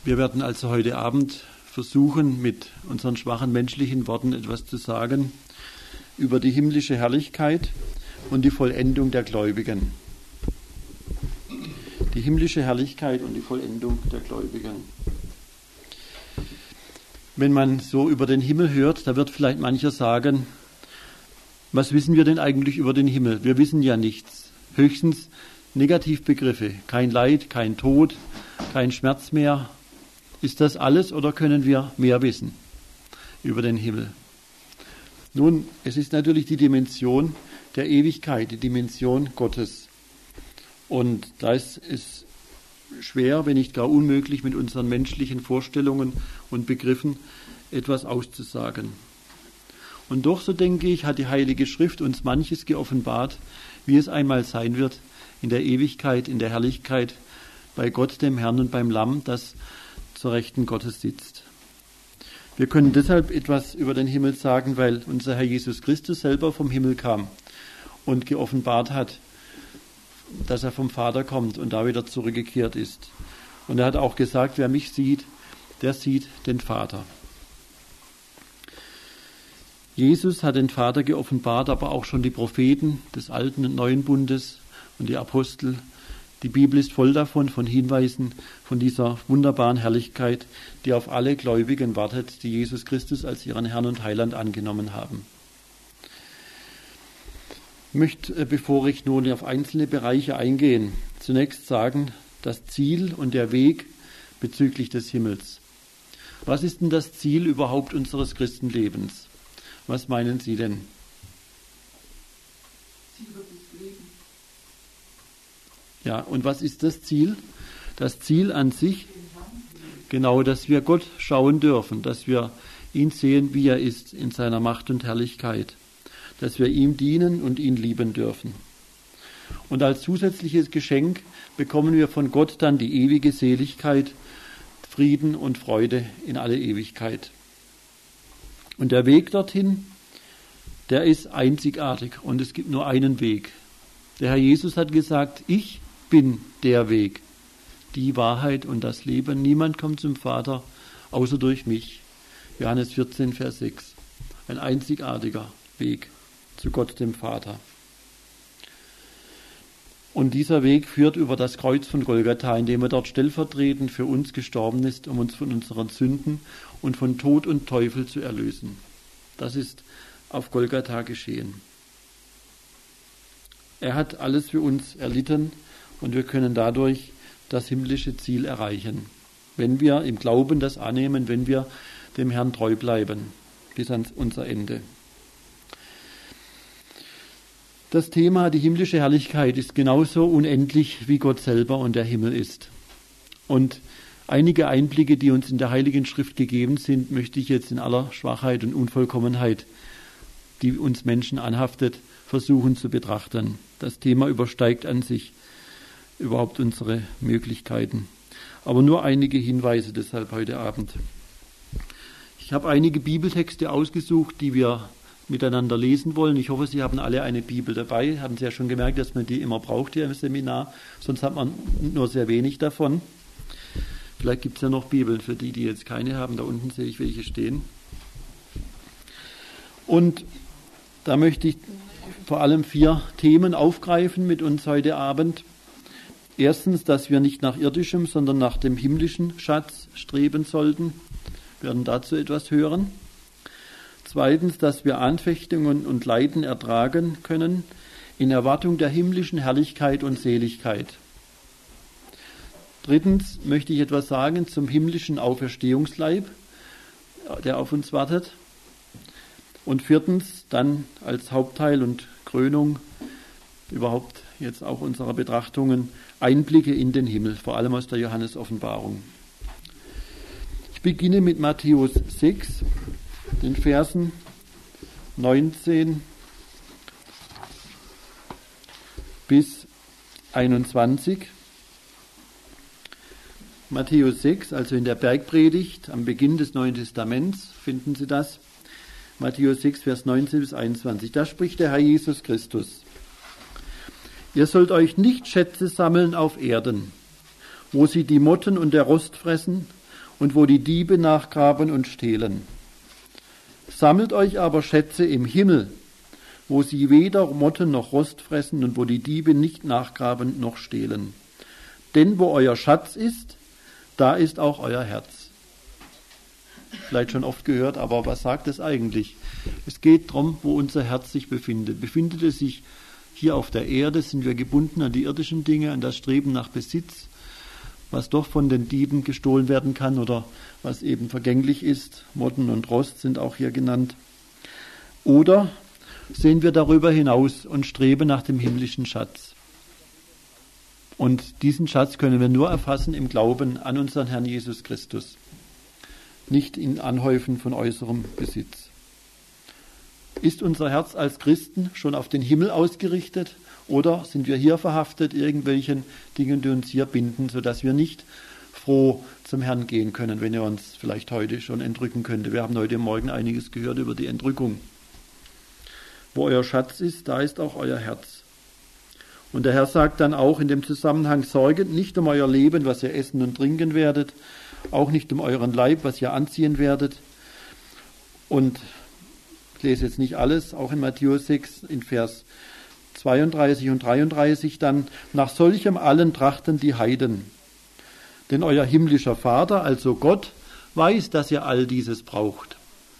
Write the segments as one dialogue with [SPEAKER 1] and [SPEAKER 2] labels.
[SPEAKER 1] Wir werden also heute Abend versuchen, mit unseren schwachen menschlichen Worten etwas zu sagen über die himmlische Herrlichkeit und die Vollendung der Gläubigen. Die himmlische Herrlichkeit und die Vollendung der Gläubigen. Wenn man so über den Himmel hört, da wird vielleicht mancher sagen, was wissen wir denn eigentlich über den Himmel? Wir wissen ja nichts. Höchstens Negativbegriffe. Kein Leid, kein Tod, kein Schmerz mehr. Ist das alles oder können wir mehr wissen über den Himmel? Nun, es ist natürlich die Dimension der Ewigkeit, die Dimension Gottes. Und da ist es schwer, wenn nicht gar unmöglich, mit unseren menschlichen Vorstellungen und Begriffen etwas auszusagen. Und doch, so denke ich, hat die Heilige Schrift uns manches geoffenbart, wie es einmal sein wird in der Ewigkeit, in der Herrlichkeit, bei Gott, dem Herrn und beim Lamm, das zur Rechten Gottes sitzt. Wir können deshalb etwas über den Himmel sagen, weil unser Herr Jesus Christus selber vom Himmel kam und geoffenbart hat, dass er vom Vater kommt und da wieder zurückgekehrt ist. Und er hat auch gesagt, wer mich sieht, der sieht den Vater. Jesus hat den Vater geoffenbart, aber auch schon die Propheten des Alten und Neuen Bundes und die Apostel. Die Bibel ist voll davon, von Hinweisen, von dieser wunderbaren Herrlichkeit, die auf alle Gläubigen wartet, die Jesus Christus als ihren Herrn und Heiland angenommen haben. Ich möchte, bevor ich nun auf einzelne Bereiche eingehe, zunächst sagen, das Ziel und der Weg bezüglich des Himmels. Was ist denn das Ziel überhaupt unseres Christenlebens? Was meinen Sie denn? Ja, und was ist das Ziel? Das Ziel an sich, genau, dass wir Gott schauen dürfen, dass wir ihn sehen, wie er ist, in seiner Macht und Herrlichkeit, dass wir ihm dienen und ihn lieben dürfen. Und als zusätzliches Geschenk bekommen wir von Gott dann die ewige Seligkeit, Frieden und Freude in alle Ewigkeit. Und der Weg dorthin, der ist einzigartig und es gibt nur einen Weg. Der Herr Jesus hat gesagt, ich bin der Weg, die Wahrheit und das Leben. Niemand kommt zum Vater, außer durch mich. Johannes 14, Vers 6. Ein einzigartiger Weg zu Gott, dem Vater. Und dieser Weg führt über das Kreuz von Golgatha, indem er dort stellvertretend für uns gestorben ist, um uns von unseren Sünden und von Tod und Teufel zu erlösen. Das ist auf Golgatha geschehen. Er hat alles für uns erlitten und wir können dadurch das himmlische Ziel erreichen, wenn wir im Glauben das annehmen, wenn wir dem Herrn treu bleiben, bis an unser Ende. Das Thema, die himmlische Herrlichkeit, ist genauso unendlich, wie Gott selber und der Himmel ist. Und einige Einblicke, die uns in der Heiligen Schrift gegeben sind, möchte ich jetzt in aller Schwachheit und Unvollkommenheit, die uns Menschen anhaftet, versuchen zu betrachten. Das Thema übersteigt an sich überhaupt unsere Möglichkeiten. Aber nur einige Hinweise deshalb heute Abend. Ich habe einige Bibeltexte ausgesucht, die wir miteinander lesen wollen. Ich hoffe, Sie haben alle eine Bibel dabei. Haben Sie ja schon gemerkt, dass man die immer braucht hier im Seminar. Sonst hat man nur sehr wenig davon. Vielleicht gibt es ja noch Bibeln für die, die jetzt keine haben. Da unten sehe ich welche stehen. Und da möchte ich vor allem 4 Themen aufgreifen mit uns heute Abend. Erstens, dass wir nicht nach irdischem, sondern nach dem himmlischen Schatz streben sollten. Wir werden dazu etwas hören. Zweitens, dass wir Anfechtungen und Leiden ertragen können in Erwartung der himmlischen Herrlichkeit und Seligkeit. Drittens möchte ich etwas sagen zum himmlischen Auferstehungsleib, der auf uns wartet. Und viertens, dann als Hauptteil und Krönung überhaupt jetzt auch unserer Betrachtungen, Einblicke in den Himmel, vor allem aus der Johannes-Offenbarung. Ich beginne mit Matthäus 6, den Versen 19 bis 21. Matthäus 6, also in der Bergpredigt, am Beginn des Neuen Testaments finden Sie das. Matthäus 6, Vers 19 bis 21. Da spricht der Herr Jesus Christus. Ihr sollt euch nicht Schätze sammeln auf Erden, wo sie die Motten und der Rost fressen, und wo die Diebe nachgraben und stehlen. Sammelt euch aber Schätze im Himmel, wo sie weder Motten noch Rost fressen und wo die Diebe nicht nachgraben noch stehlen. Denn wo euer Schatz ist, da ist auch euer Herz. Vielleicht schon oft gehört, aber was sagt es eigentlich? Es geht darum, wo unser Herz sich befindet. Befindet es sich hier auf der Erde, sind wir gebunden an die irdischen Dinge, an das Streben nach Besitz, was doch von den Dieben gestohlen werden kann oder was eben vergänglich ist. Motten und Rost sind auch hier genannt. Oder sehen wir darüber hinaus und streben nach dem himmlischen Schatz. Und diesen Schatz können wir nur erfassen im Glauben an unseren Herrn Jesus Christus, nicht in Anhäufen von äußerem Besitz. Ist unser Herz als Christen schon auf den Himmel ausgerichtet oder sind wir hier verhaftet irgendwelchen Dingen, die uns hier binden, sodass wir nicht froh zum Herrn gehen können, wenn er uns vielleicht heute schon entrücken könnte? Wir haben heute Morgen einiges gehört über die Entrückung. Wo euer Schatz ist, da ist auch euer Herz. Und der Herr sagt dann auch in dem Zusammenhang, sorget nicht um euer Leben, was ihr essen und trinken werdet, auch nicht um euren Leib, was ihr anziehen werdet. Und ich lese jetzt nicht alles, auch in Matthäus 6 in Vers 32 und 33 dann, nach solchem allen trachten die Heiden. Denn euer himmlischer Vater, also Gott, weiß, dass ihr all dieses braucht.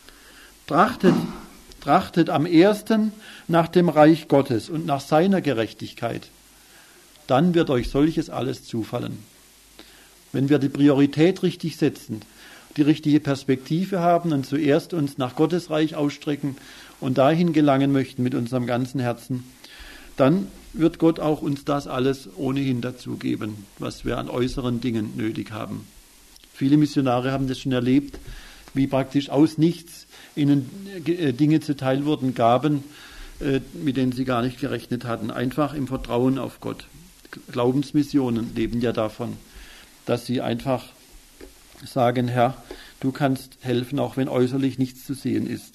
[SPEAKER 1] Trachtet am ersten nach dem Reich Gottes und nach seiner Gerechtigkeit. Dann wird euch solches alles zufallen. Wenn wir die Priorität richtig setzen, die richtige Perspektive haben und zuerst uns nach Gottes Reich ausstrecken und dahin gelangen möchten mit unserem ganzen Herzen, dann wird Gott auch uns das alles ohnehin dazu geben, was wir an äußeren Dingen nötig haben. Viele Missionare haben das schon erlebt, wie praktisch aus nichts ihnen Dinge zuteil wurden, Gaben, mit denen sie gar nicht gerechnet hatten. Einfach im Vertrauen auf Gott. Glaubensmissionen leben ja davon, dass sie einfach sagen, Herr, du kannst helfen, auch wenn äußerlich nichts zu sehen ist.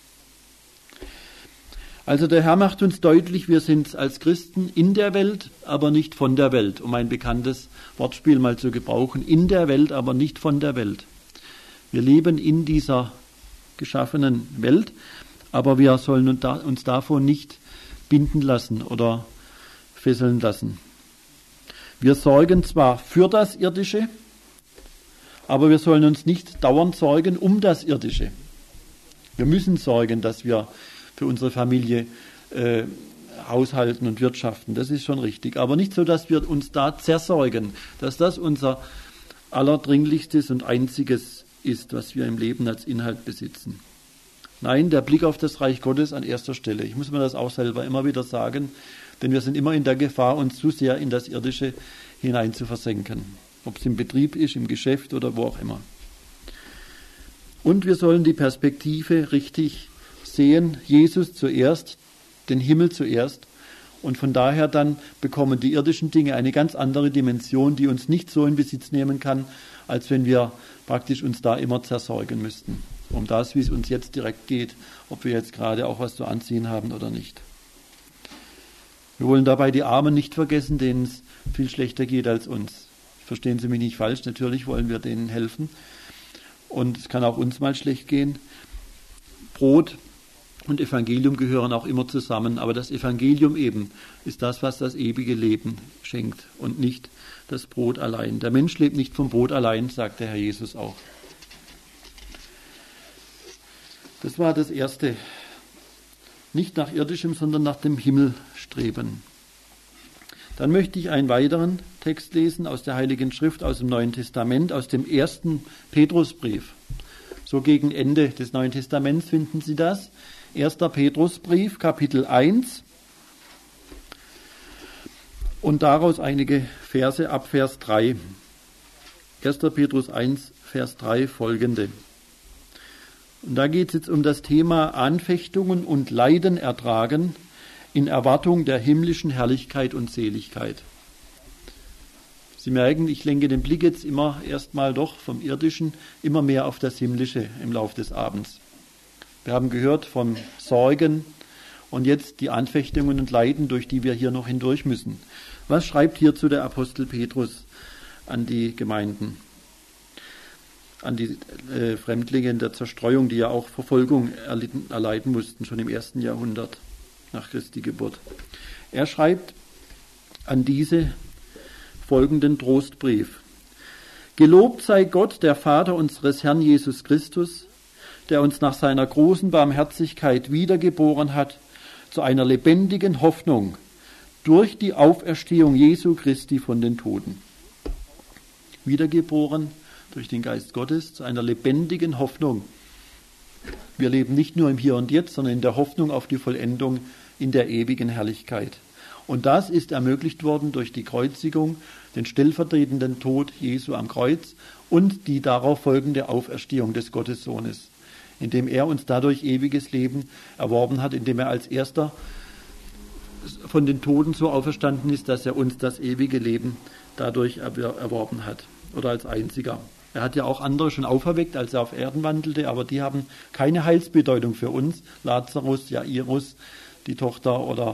[SPEAKER 1] Also der Herr macht uns deutlich, wir sind als Christen in der Welt, aber nicht von der Welt, um ein bekanntes Wortspiel mal zu gebrauchen. In der Welt, aber nicht von der Welt. Wir leben in dieser geschaffenen Welt, aber wir sollen uns davon nicht binden lassen oder fesseln lassen. Wir sorgen zwar für das Irdische, aber wir sollen uns nicht dauernd sorgen um das Irdische. Wir müssen sorgen, dass wir für unsere Familie haushalten und wirtschaften, das ist schon richtig. Aber nicht so, dass wir uns da zersorgen, dass das unser allerdringlichstes und einziges ist, was wir im Leben als Inhalt besitzen. Nein, der Blick auf das Reich Gottes an erster Stelle. Ich muss mir das auch selber immer wieder sagen, denn wir sind immer in der Gefahr, uns zu sehr in das Irdische hinein zu versenken. Ob es im Betrieb ist, im Geschäft oder wo auch immer. Und wir sollen die Perspektive richtig sehen, Jesus zuerst, den Himmel zuerst. Und von daher dann bekommen die irdischen Dinge eine ganz andere Dimension, die uns nicht so in Besitz nehmen kann, als wenn wir praktisch uns da immer zersorgen müssten. Um das, wie es uns jetzt direkt geht, ob wir jetzt gerade auch was zu anziehen haben oder nicht. Wir wollen dabei die Armen nicht vergessen, denen es viel schlechter geht als uns. Verstehen Sie mich nicht falsch, natürlich wollen wir denen helfen. Und es kann auch uns mal schlecht gehen. Brot und Evangelium gehören auch immer zusammen, aber das Evangelium eben ist das, was das ewige Leben schenkt und nicht das Brot allein. Der Mensch lebt nicht vom Brot allein, sagt der Herr Jesus auch. Das war das Erste. Nicht nach irdischem, sondern nach dem Himmel streben. Dann möchte ich einen weiteren Text lesen aus der Heiligen Schrift, aus dem Neuen Testament, aus dem 1. Petrusbrief. So gegen Ende des Neuen Testaments finden Sie das. 1. Petrusbrief, Kapitel 1. Und daraus einige Verse ab Vers 3. 1. Petrus 1, Vers 3 folgende. Und da geht es jetzt um das Thema Anfechtungen und Leiden ertragen in Erwartung der himmlischen Herrlichkeit und Seligkeit. Sie merken, ich lenke den Blick jetzt immer erstmal doch vom Irdischen immer mehr auf das Himmlische im Laufe des Abends. Wir haben gehört vom Sorgen und jetzt die Anfechtungen und Leiden, durch die wir hier noch hindurch müssen. Was schreibt hierzu der Apostel Petrus an die Gemeinden? an die Fremdlinge in der Zerstreuung, die ja auch Verfolgung erleiden mussten, schon im 1. Jahrhundert nach Christi Geburt. Er schreibt an diese folgenden Trostbrief. Gelobt sei Gott, der Vater unseres Herrn Jesus Christus, der uns nach seiner großen Barmherzigkeit wiedergeboren hat zu einer lebendigen Hoffnung durch die Auferstehung Jesu Christi von den Toten. Wiedergeboren durch den Geist Gottes zu einer lebendigen Hoffnung. Wir leben nicht nur im Hier und Jetzt, sondern in der Hoffnung auf die Vollendung in der ewigen Herrlichkeit. Und das ist ermöglicht worden durch die Kreuzigung, den stellvertretenden Tod Jesu am Kreuz und die darauf folgende Auferstehung des Gottessohnes, indem er uns dadurch ewiges Leben erworben hat, indem er als erster von den Toten so auferstanden ist, dass er uns das ewige Leben dadurch erworben hat, oder als einziger. Er hat ja auch andere schon auferweckt, als er auf Erden wandelte, aber die haben keine Heilsbedeutung für uns. Lazarus, Jairus, die Tochter, oder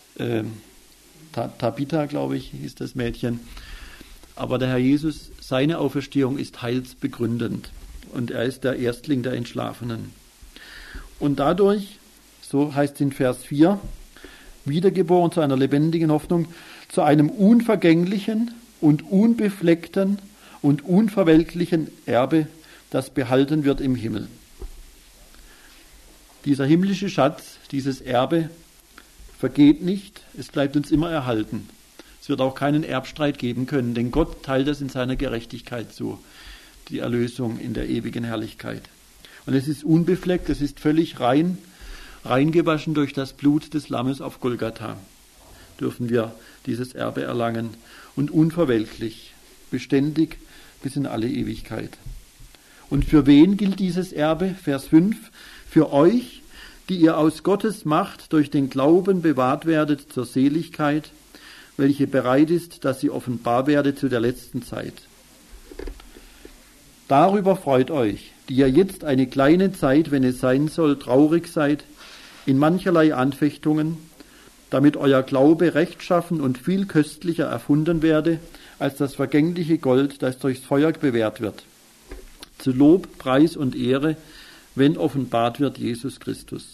[SPEAKER 1] Tabitha, glaube ich, hieß das Mädchen. Aber der Herr Jesus, seine Auferstehung ist heilsbegründend und er ist der Erstling der Entschlafenen. Und dadurch, so heißt es in Vers 4, wiedergeboren zu einer lebendigen Hoffnung, zu einem unvergänglichen und unbefleckten und unverwelklichen Erbe, das behalten wird im Himmel. Dieser himmlische Schatz, dieses Erbe, vergeht nicht, es bleibt uns immer erhalten. Es wird auch keinen Erbstreit geben können, denn Gott teilt es in seiner Gerechtigkeit zu, die Erlösung in der ewigen Herrlichkeit. Und es ist unbefleckt, es ist völlig reingewaschen durch das Blut des Lammes auf Golgatha, dürfen wir dieses Erbe erlangen, und unverwelklich, beständig bis in alle Ewigkeit. Und für wen gilt dieses Erbe? Vers 5, für euch, die ihr aus Gottes Macht durch den Glauben bewahrt werdet zur Seligkeit, welche bereit ist, dass sie offenbar werde zu der letzten Zeit. Darüber freut euch, die ihr jetzt eine kleine Zeit, wenn es sein soll, traurig seid, in mancherlei Anfechtungen, damit euer Glaube rechtschaffen und viel köstlicher erfunden werde, als das vergängliche Gold, das durchs Feuer bewährt wird. Zu Lob, Preis und Ehre, wenn offenbart wird Jesus Christus.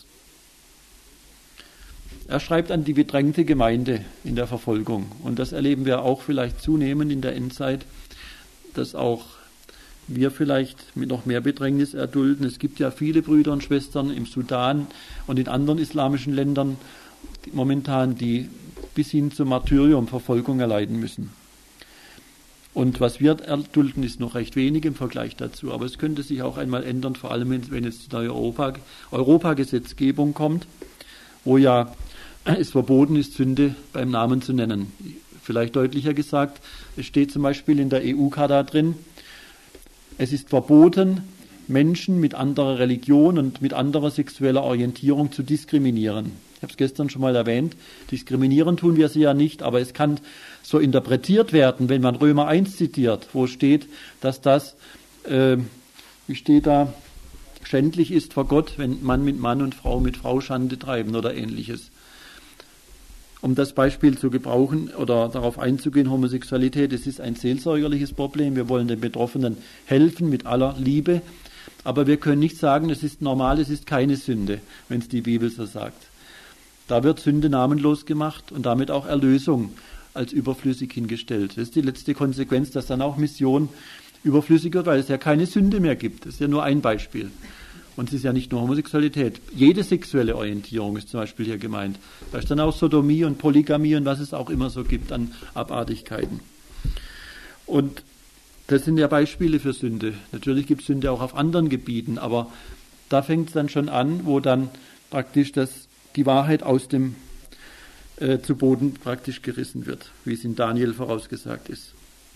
[SPEAKER 1] Er schreibt an die bedrängte Gemeinde in der Verfolgung. Und das erleben wir auch vielleicht zunehmend in der Endzeit, dass auch wir vielleicht mit noch mehr Bedrängnis erdulden. Es gibt ja viele Brüder und Schwestern im Sudan und in anderen islamischen Ländern momentan, die bis hin zum Martyrium Verfolgung erleiden müssen. Und was wir erdulden, ist noch recht wenig im Vergleich dazu. Aber es könnte sich auch einmal ändern, vor allem wenn jetzt die neue Europagesetzgebung kommt, wo ja es verboten ist, Sünde beim Namen zu nennen. Vielleicht deutlicher gesagt, es steht zum Beispiel in der EU-Charta drin, es ist verboten, Menschen mit anderer Religion und mit anderer sexueller Orientierung zu diskriminieren. Ich habe es gestern schon mal erwähnt, diskriminieren tun wir sie ja nicht, aber es kann so interpretiert werden, wenn man Römer 1 zitiert, wo steht, dass das, wie steht da, schändlich ist vor Gott, wenn Mann mit Mann und Frau mit Frau Schande treiben oder Ähnliches. Um das Beispiel zu gebrauchen oder darauf einzugehen, Homosexualität, es ist ein seelsorgerliches Problem. Wir wollen den Betroffenen helfen mit aller Liebe, aber wir können nicht sagen, es ist normal, es ist keine Sünde, wenn es die Bibel so sagt. Da wird Sünde namenlos gemacht und damit auch Erlösung als überflüssig hingestellt. Das ist die letzte Konsequenz, dass dann auch Mission überflüssig wird, weil es ja keine Sünde mehr gibt. Das ist ja nur ein Beispiel. Und es ist ja nicht nur Homosexualität. Jede sexuelle Orientierung ist zum Beispiel hier gemeint. Da ist dann auch Sodomie und Polygamie und was es auch immer so gibt an Abartigkeiten. Und das sind ja Beispiele für Sünde. Natürlich gibt es Sünde auch auf anderen Gebieten, aber da fängt es dann schon an, wo dann praktisch die Wahrheit aus dem zu Boden praktisch gerissen wird, wie es in Daniel vorausgesagt ist.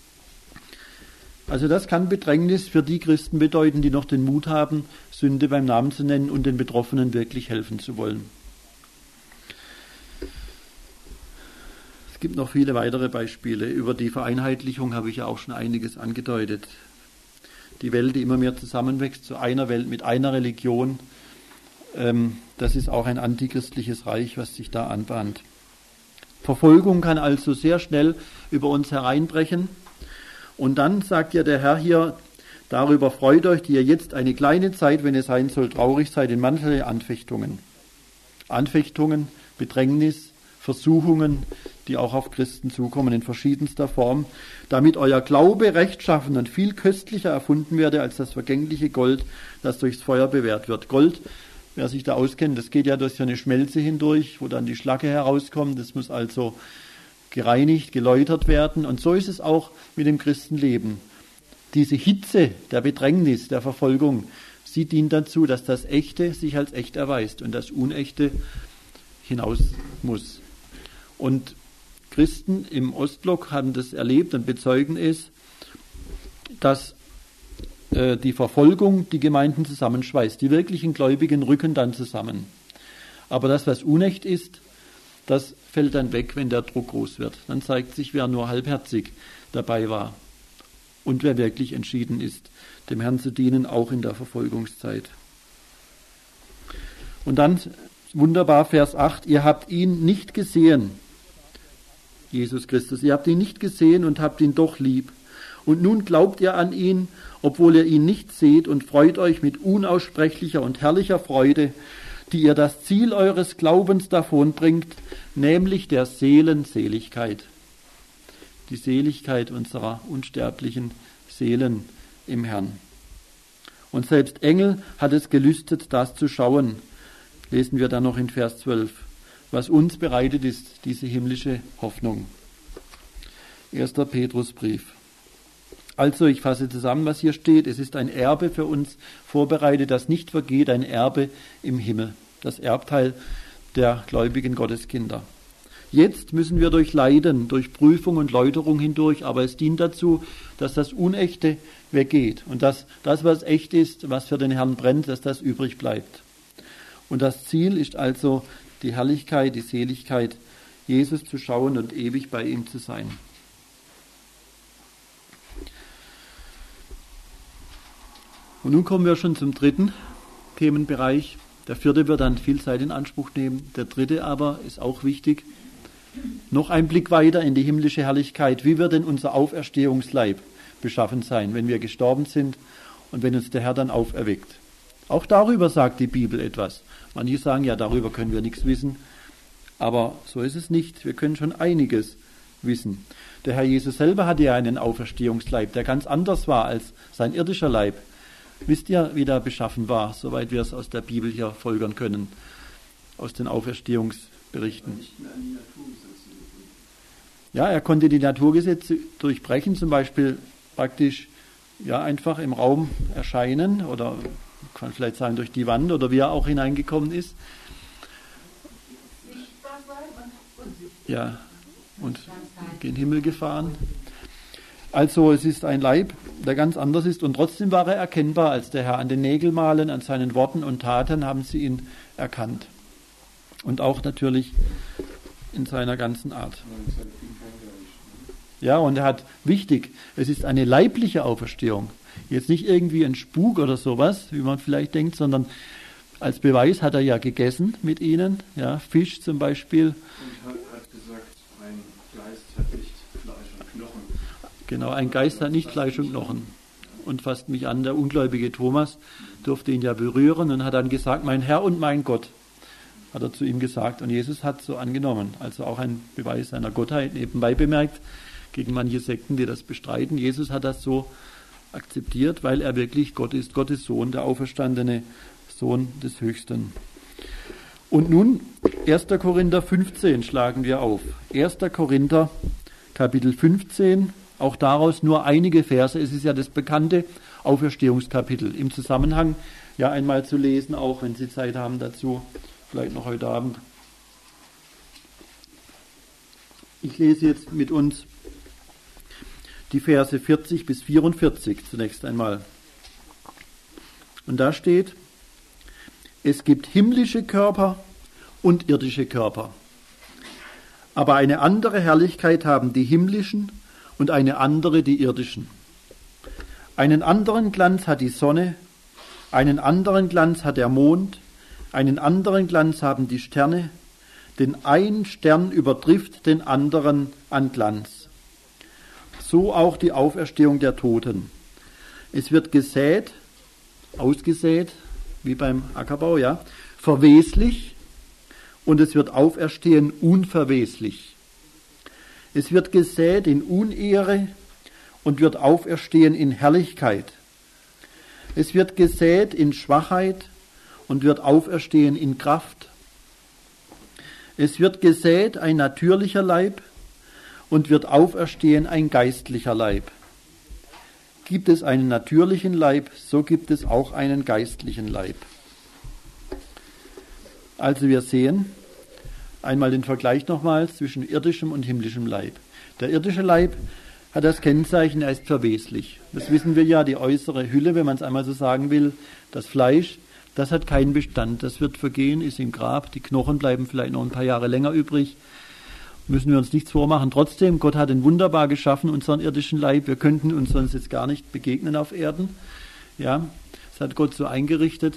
[SPEAKER 1] Also das kann Bedrängnis für die Christen bedeuten, die noch den Mut haben, Sünde beim Namen zu nennen und den Betroffenen wirklich helfen zu wollen. Es gibt noch viele weitere Beispiele. Über die Vereinheitlichung habe ich ja auch schon einiges angedeutet. Die Welt, die immer mehr zusammenwächst zu einer Welt mit einer Religion, das ist auch ein antichristliches Reich, was sich da anbahnt. Verfolgung kann also sehr schnell über uns hereinbrechen. Und dann sagt ja der Herr hier, Darüber freut euch, die ihr jetzt eine kleine Zeit, wenn es sein soll, traurig seid in mancherlei Anfechtungen. Anfechtungen, Bedrängnis, Versuchungen, die auch auf Christen zukommen in verschiedenster Form, damit euer Glaube rechtschaffen und viel köstlicher erfunden werde als das vergängliche Gold, das durchs Feuer bewährt wird. Gold, wer sich da auskennt, das geht ja durch so eine Schmelze hindurch, wo dann die Schlacke herauskommt. Das muss also gereinigt, geläutert werden. Und so ist es auch mit dem Christenleben. Diese Hitze der Bedrängnis, der Verfolgung, sie dient dazu, dass das Echte sich als echt erweist und das Unechte hinaus muss. Und Christen im Ostblock haben das erlebt und bezeugen es, dass die Verfolgung die Gemeinden zusammenschweißt. Die wirklichen Gläubigen rücken dann zusammen. Aber das, was unecht ist, das fällt dann weg, wenn der Druck groß wird. Dann zeigt sich, wer nur halbherzig dabei war und wer wirklich entschieden ist, dem Herrn zu dienen, auch in der Verfolgungszeit. Und dann, wunderbar, Vers 8, ihr habt ihn nicht gesehen, Jesus Christus, ihr habt ihn nicht gesehen und habt ihn doch lieb. Und nun glaubt ihr an ihn, obwohl ihr ihn nicht seht, und freut euch mit unaussprechlicher und herrlicher Freude, die ihr das Ziel eures Glaubens davonbringt, nämlich der Seelenseligkeit. Die Seligkeit unserer unsterblichen Seelen im Herrn. Und selbst Engel hat es gelüstet, das zu schauen, lesen wir dann noch in Vers 12. Was uns bereitet ist, diese himmlische Hoffnung. 1. Petrusbrief. Also, ich fasse zusammen, was hier steht. Es ist ein Erbe für uns vorbereitet, das nicht vergeht, ein Erbe im Himmel. Das Erbteil der gläubigen Gotteskinder. Jetzt müssen wir durch Leiden, durch Prüfung und Läuterung hindurch, aber es dient dazu, dass das Unechte weggeht und dass das, was echt ist, was für den Herrn brennt, dass das übrig bleibt. Und das Ziel ist also die Herrlichkeit, die Seligkeit, Jesus zu schauen und ewig bei ihm zu sein. Und nun kommen wir schon zum dritten Themenbereich. Der vierte wird dann viel Zeit in Anspruch nehmen. Der dritte aber ist auch wichtig. Noch ein Blick weiter in die himmlische Herrlichkeit. Wie wird denn unser Auferstehungsleib beschaffen sein, wenn wir gestorben sind und wenn uns der Herr dann auferweckt? Auch darüber sagt die Bibel etwas. Manche sagen, ja, darüber können wir nichts wissen. Aber so ist es nicht. Wir können schon einiges wissen. Der Herr Jesus selber hatte ja einen Auferstehungsleib, der ganz anders war als sein irdischer Leib. Wisst ihr, wie der beschaffen war, soweit wir es aus der Bibel hier folgern können, aus den Auferstehungsberichten? Ja, er konnte die Naturgesetze durchbrechen, zum Beispiel praktisch ja einfach im Raum erscheinen oder kann man vielleicht sagen durch die Wand oder wie er auch hineingekommen ist. Ja, und gen Himmel gefahren. Also es ist ein Leib, der ganz anders ist und trotzdem war er erkennbar als der Herr. An den Nägelmalen, an seinen Worten und Taten haben sie ihn erkannt. Und auch natürlich in seiner ganzen Art. Ja, und er hat, wichtig, es ist eine leibliche Auferstehung. Jetzt nicht irgendwie ein Spuk oder sowas, wie man vielleicht denkt, sondern als Beweis hat er ja gegessen mit ihnen, ja, Fisch zum Beispiel.
[SPEAKER 2] Und hat gesagt, ein Geist hat nicht Fleisch und Knochen.
[SPEAKER 1] Genau, ein Geist hat nicht Fleisch und Knochen. Und fasst mich an, der ungläubige Thomas durfte ihn ja berühren und hat dann gesagt, mein Herr und mein Gott, hat er zu ihm gesagt. Und Jesus hat so angenommen. Also auch ein Beweis seiner Gottheit, nebenbei bemerkt, gegen manche Sekten, die das bestreiten. Jesus hat das so akzeptiert, weil er wirklich Gott ist, Gottes Sohn, der auferstandene Sohn des Höchsten. Und nun 1. Korinther 15 schlagen wir auf. 1. Korinther Kapitel 15, auch daraus nur einige Verse. Es ist ja das bekannte Auferstehungskapitel. Im Zusammenhang ja einmal zu lesen, auch wenn Sie Zeit haben dazu, vielleicht noch heute Abend. Ich lese jetzt mit uns die Verse 40 bis 44 zunächst einmal. Und da steht, es gibt himmlische Körper und irdische Körper. Aber eine andere Herrlichkeit haben die himmlischen und eine andere die irdischen. Einen anderen Glanz hat die Sonne, einen anderen Glanz hat der Mond, einen anderen Glanz haben die Sterne, denn ein Stern übertrifft den anderen an Glanz. So auch die Auferstehung der Toten. Es wird gesät, ausgesät, wie beim Ackerbau, ja, verweslich, und es wird auferstehen unverweslich. Es wird gesät in Unehre und wird auferstehen in Herrlichkeit. Es wird gesät in Schwachheit und wird auferstehen in Kraft. Es wird gesät ein natürlicher Leib und wird auferstehen ein geistlicher Leib. Gibt es einen natürlichen Leib, so gibt es auch einen geistlichen Leib. Also wir sehen einmal den Vergleich nochmals zwischen irdischem und himmlischem Leib. Der irdische Leib hat das Kennzeichen, er ist verweslich. Das wissen wir ja, die äußere Hülle, wenn man es einmal so sagen will, das Fleisch, das hat keinen Bestand, das wird vergehen, ist im Grab, die Knochen bleiben vielleicht noch ein paar Jahre länger übrig. Müssen wir uns nichts vormachen. Trotzdem, Gott hat ihn wunderbar geschaffen, unseren irdischen Leib. Wir könnten uns sonst jetzt gar nicht begegnen auf Erden. Ja, das hat Gott so eingerichtet.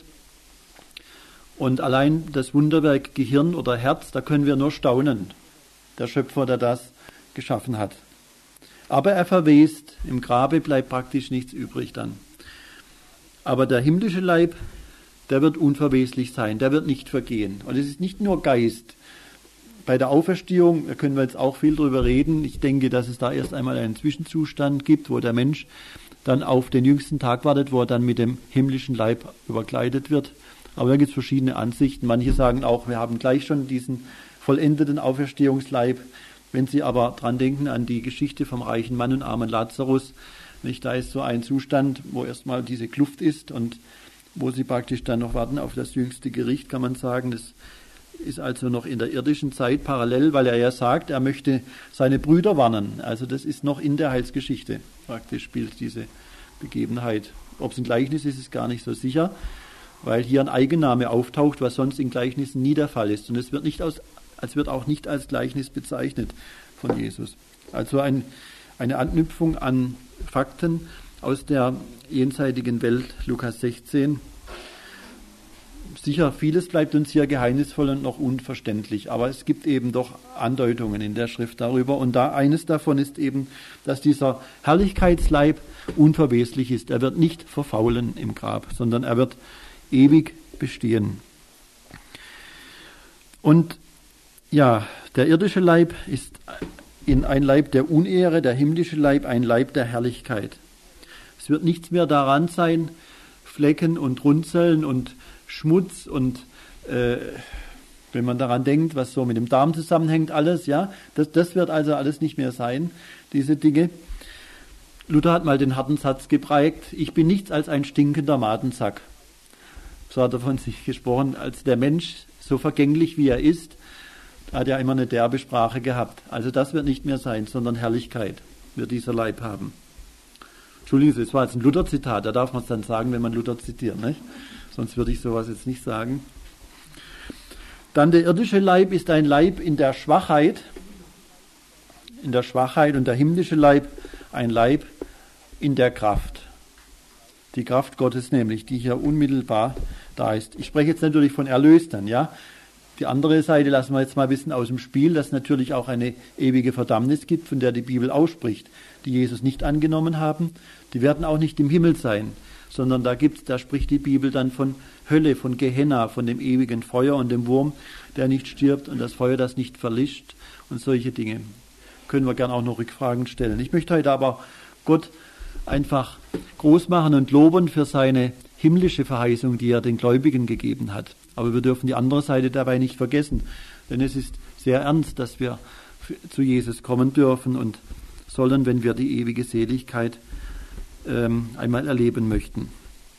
[SPEAKER 1] Und allein das Wunderwerk Gehirn oder Herz, da können wir nur staunen. Der Schöpfer, der das geschaffen hat. Aber er verwest. Im Grabe bleibt praktisch nichts übrig dann. Aber der himmlische Leib, der wird unverweslich sein. Der wird nicht vergehen. Und es ist nicht nur Geist. Bei der Auferstehung, da können wir jetzt auch viel drüber reden. Ich denke, dass es da erst einmal einen Zwischenzustand gibt, wo der Mensch dann auf den jüngsten Tag wartet, wo er dann mit dem himmlischen Leib überkleidet wird. Aber da gibt es verschiedene Ansichten. Manche sagen auch, wir haben gleich schon diesen vollendeten Auferstehungsleib. Wenn Sie aber dran denken an die Geschichte vom reichen Mann und armen Lazarus, nicht, da ist so ein Zustand, wo erstmal diese Kluft ist und wo Sie praktisch dann noch warten auf das jüngste Gericht, kann man sagen. Das ist also noch in der irdischen Zeit parallel, weil er ja sagt, er möchte seine Brüder warnen. Also das ist noch in der Heilsgeschichte. Praktisch spielt diese Begebenheit. Ob es ein Gleichnis ist, ist gar nicht so sicher, weil hier ein Eigenname auftaucht, was sonst in Gleichnissen nie der Fall ist. Und es wird auch nicht als Gleichnis bezeichnet von Jesus. Also eine Anknüpfung an Fakten aus der jenseitigen Welt, Lukas 16. Sicher, vieles bleibt uns hier geheimnisvoll und noch unverständlich, aber es gibt eben doch Andeutungen in der Schrift darüber. Und da eines davon ist eben, dass dieser Herrlichkeitsleib unverweslich ist. Er wird nicht verfaulen im Grab, sondern er wird ewig bestehen. Und ja, der irdische Leib ist ein Leib der Unehre, der himmlische Leib ein Leib der Herrlichkeit. Es wird nichts mehr daran sein, Flecken und Runzeln und Schmutz und wenn man daran denkt, was so mit dem Darm zusammenhängt, alles, ja, das wird also alles nicht mehr sein, diese Dinge. Luther hat mal den harten Satz geprägt, ich bin nichts als ein stinkender Madensack. So hat er von sich gesprochen, als der Mensch, so vergänglich wie er ist, hat er immer eine derbe Sprache gehabt. Also das wird nicht mehr sein, sondern Herrlichkeit wird dieser Leib haben. Entschuldigen Sie, das war jetzt ein Luther-Zitat, da darf man es dann sagen, wenn man Luther zitiert, nicht? Sonst würde ich sowas jetzt nicht sagen. Dann der irdische Leib ist ein Leib in der Schwachheit und der himmlische Leib ein Leib in der Kraft. Die Kraft Gottes nämlich, die hier unmittelbar da ist. Ich spreche jetzt natürlich von Erlösten, ja. Die andere Seite lassen wir jetzt mal ein bisschen aus dem Spiel, dass es natürlich auch eine ewige Verdammnis gibt, von der die Bibel ausspricht, die Jesus nicht angenommen haben. Die werden auch nicht im Himmel sein, sondern da spricht die Bibel dann von Hölle, von Gehenna, von dem ewigen Feuer und dem Wurm, der nicht stirbt und das Feuer, das nicht verlischt und solche Dinge. Können wir gern auch noch Rückfragen stellen. Ich möchte heute aber Gott einfach groß machen und loben für seine himmlische Verheißung, die er den Gläubigen gegeben hat. Aber wir dürfen die andere Seite dabei nicht vergessen, denn es ist sehr ernst, dass wir zu Jesus kommen dürfen und sollen, wenn wir die ewige Seligkeit einmal erleben möchten.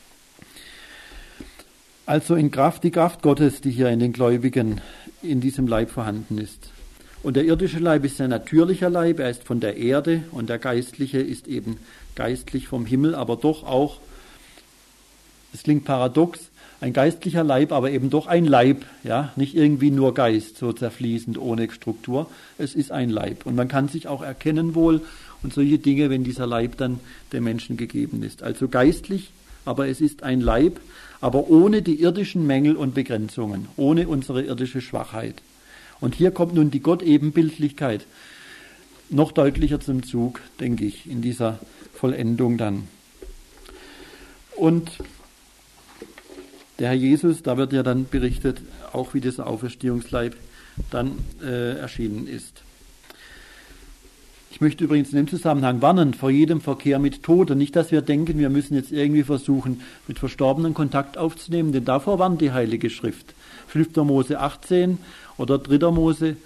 [SPEAKER 1] Also die Kraft Gottes, die hier in den Gläubigen in diesem Leib vorhanden ist. Und der irdische Leib ist ein natürlicher Leib, er ist von der Erde und der geistliche ist eben geistlich vom Himmel, aber doch auch, es klingt paradox, ein geistlicher Leib, aber eben doch ein Leib, ja, nicht irgendwie nur Geist, so zerfließend, ohne Struktur. Es ist ein Leib. Und man kann sich auch erkennen wohl und solche Dinge, wenn dieser Leib dann dem Menschen gegeben ist. Also geistlich, aber es ist ein Leib, aber ohne die irdischen Mängel und Begrenzungen, ohne unsere irdische Schwachheit. Und hier kommt nun die Gottebenbildlichkeit noch deutlicher zum Zug, denke ich, in dieser Vollendung dann. Und der Herr Jesus, da wird ja dann berichtet, auch wie dieser Auferstehungsleib dann erschienen ist. Ich möchte übrigens in dem Zusammenhang warnen vor jedem Verkehr mit Toten. Nicht, dass wir denken, wir müssen jetzt irgendwie versuchen, mit Verstorbenen Kontakt aufzunehmen, denn davor warnt die Heilige Schrift. 5. Mose 18 oder 3. Mose,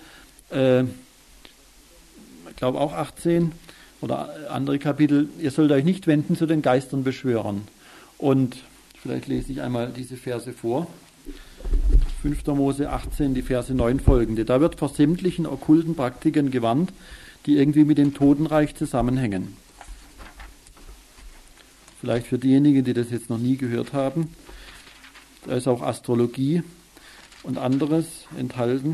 [SPEAKER 1] ich glaube auch 18 oder andere Kapitel. Ihr sollt euch nicht wenden zu den Geistern Beschwörern. Und vielleicht lese ich einmal diese Verse vor. 5. Mose 18, die Verse 9 folgende. Da wird vor sämtlichen okkulten Praktiken gewarnt, die irgendwie mit dem Totenreich zusammenhängen. Vielleicht für diejenigen, die das jetzt noch nie gehört haben. Da ist auch Astrologie und anderes enthalten.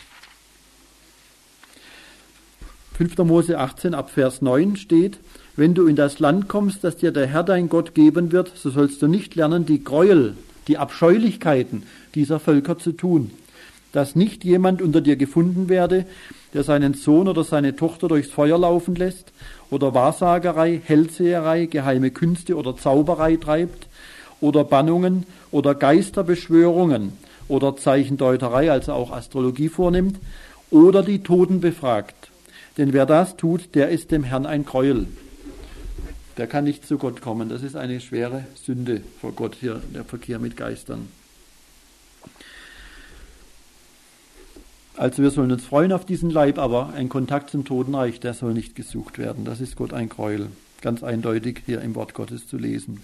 [SPEAKER 1] 5. Mose 18 ab Vers 9 steht: Wenn du in das Land kommst, das dir der Herr dein Gott geben wird, so sollst du nicht lernen, die Gräuel, die Abscheulichkeiten dieser Völker zu tun, dass nicht jemand unter dir gefunden werde, der seinen Sohn oder seine Tochter durchs Feuer laufen lässt oder Wahrsagerei, Hellseherei, geheime Künste oder Zauberei treibt oder Bannungen oder Geisterbeschwörungen oder Zeichendeuterei, also auch Astrologie vornimmt, oder die Toten befragt. Denn wer das tut, der ist dem Herrn ein Gräuel. Der kann nicht zu Gott kommen. Das ist eine schwere Sünde vor Gott hier, der Verkehr mit Geistern. Also wir sollen uns freuen auf diesen Leib, aber ein Kontakt zum Totenreich, der soll nicht gesucht werden. Das ist Gott ein Gräuel. Ganz eindeutig hier im Wort Gottes zu lesen.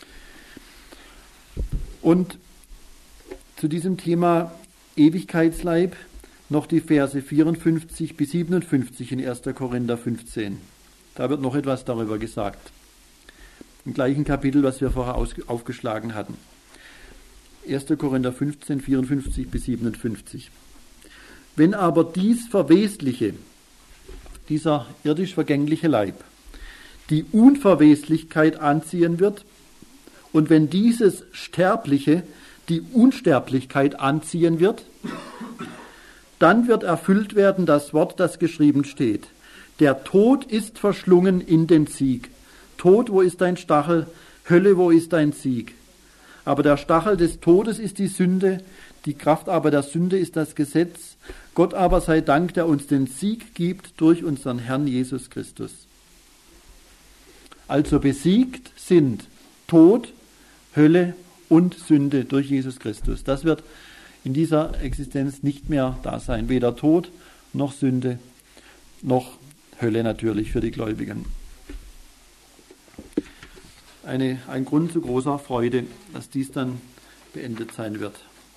[SPEAKER 1] Und zu diesem Thema Ewigkeitsleib noch die Verse 54 bis 57 in 1. Korinther 15. Da wird noch etwas darüber gesagt. Im gleichen Kapitel, was wir vorher aufgeschlagen hatten. 1. Korinther 15, 54 bis 57. Wenn aber dies Verwesliche, dieser irdisch vergängliche Leib, die Unverweslichkeit anziehen wird, und wenn dieses Sterbliche die Unsterblichkeit anziehen wird, dann wird erfüllt werden das Wort, das geschrieben steht. Der Tod ist verschlungen in den Sieg. Tod, wo ist dein Stachel? Hölle, wo ist dein Sieg? Aber der Stachel des Todes ist die Sünde, die Kraft aber der Sünde ist das Gesetz. Gott aber sei Dank, der uns den Sieg gibt durch unseren Herrn Jesus Christus. Also besiegt sind Tod, Hölle und Sünde durch Jesus Christus. Das wird in dieser Existenz nicht mehr da sein. Weder Tod noch Sünde noch Hölle natürlich für die Gläubigen. Ein Grund zu großer Freude, dass dies dann beendet sein wird.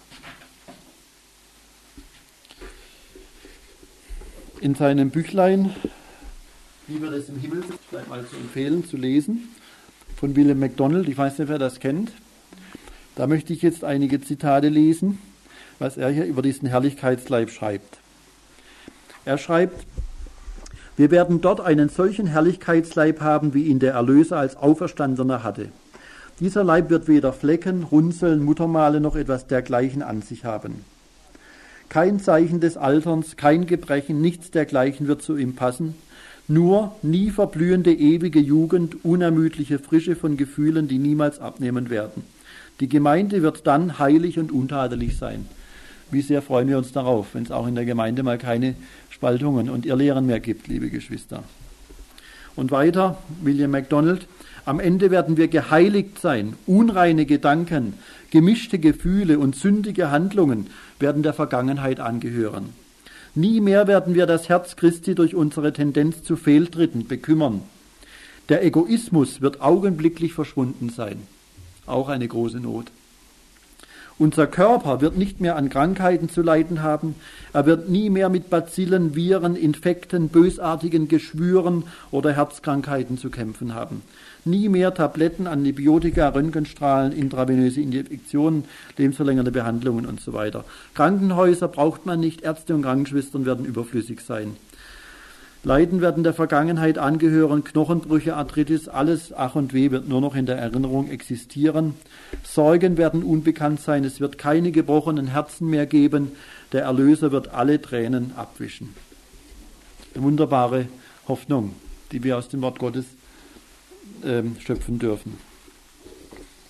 [SPEAKER 1] In seinem Büchlein, wie wir das im Himmel, vielleicht mal zu empfehlen, zu lesen, von William MacDonald, ich weiß nicht, wer das kennt, da möchte ich jetzt einige Zitate lesen, was er hier über diesen Herrlichkeitsleib schreibt. Er schreibt: Wir werden dort einen solchen Herrlichkeitsleib haben, wie ihn der Erlöser als Auferstandener hatte. Dieser Leib wird weder Flecken, Runzeln, Muttermale noch etwas dergleichen an sich haben. Kein Zeichen des Alterns, kein Gebrechen, nichts dergleichen wird zu ihm passen, nur nie verblühende ewige Jugend, unermüdliche Frische von Gefühlen, die niemals abnehmen werden. Die Gemeinde wird dann heilig und untadelig sein. Wie sehr freuen wir uns darauf, wenn es auch in der Gemeinde mal keine Spaltungen und Irrlehren mehr gibt, liebe Geschwister. Und weiter, William MacDonald: Am Ende werden wir geheiligt sein. Unreine Gedanken, gemischte Gefühle und sündige Handlungen werden der Vergangenheit angehören. Nie mehr werden wir das Herz Christi durch unsere Tendenz zu Fehltritten bekümmern. Der Egoismus wird augenblicklich verschwunden sein. Auch eine große Not. Unser Körper wird nicht mehr an Krankheiten zu leiden haben. Er wird nie mehr mit Bazillen, Viren, Infekten, bösartigen Geschwüren oder Herzkrankheiten zu kämpfen haben. Nie mehr Tabletten, Antibiotika, Röntgenstrahlen, intravenöse Injektionen, lebensverlängernde Behandlungen und so weiter. Krankenhäuser braucht man nicht, Ärzte und Krankenschwestern werden überflüssig sein. Leiden werden der Vergangenheit angehören, Knochenbrüche, Arthritis, alles Ach und Weh wird nur noch in der Erinnerung existieren. Sorgen werden unbekannt sein, es wird keine gebrochenen Herzen mehr geben, der Erlöser wird alle Tränen abwischen. Eine wunderbare Hoffnung, die wir aus dem Wort Gottes schöpfen dürfen.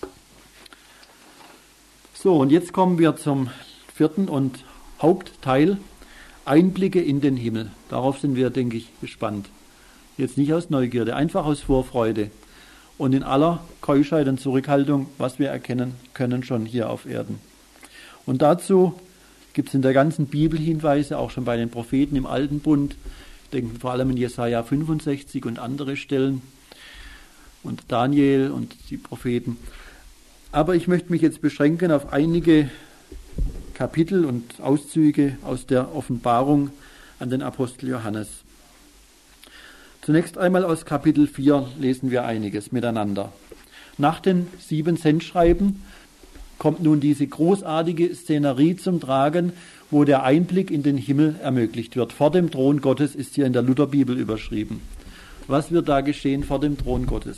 [SPEAKER 1] So, und jetzt kommen wir zum vierten und Hauptteil, Einblicke in den Himmel. Darauf sind wir, denke ich, gespannt. Jetzt nicht aus Neugierde, einfach aus Vorfreude und in aller Keuschheit und Zurückhaltung, was wir erkennen können schon hier auf Erden. Und dazu gibt es in der ganzen Bibel Hinweise, auch schon bei den Propheten im Alten Bund, denken vor allem in Jesaja 65 und andere Stellen und Daniel und die Propheten. Aber ich möchte mich jetzt beschränken auf einige Kapitel und Auszüge aus der Offenbarung an den Apostel Johannes. Zunächst einmal aus Kapitel 4 lesen wir einiges miteinander. Nach den 7 Sendschreiben kommt nun diese großartige Szenerie zum Tragen, wo der Einblick in den Himmel ermöglicht wird. Vor dem Thron Gottes ist hier in der Lutherbibel überschrieben. Was wird da geschehen vor dem Thron Gottes?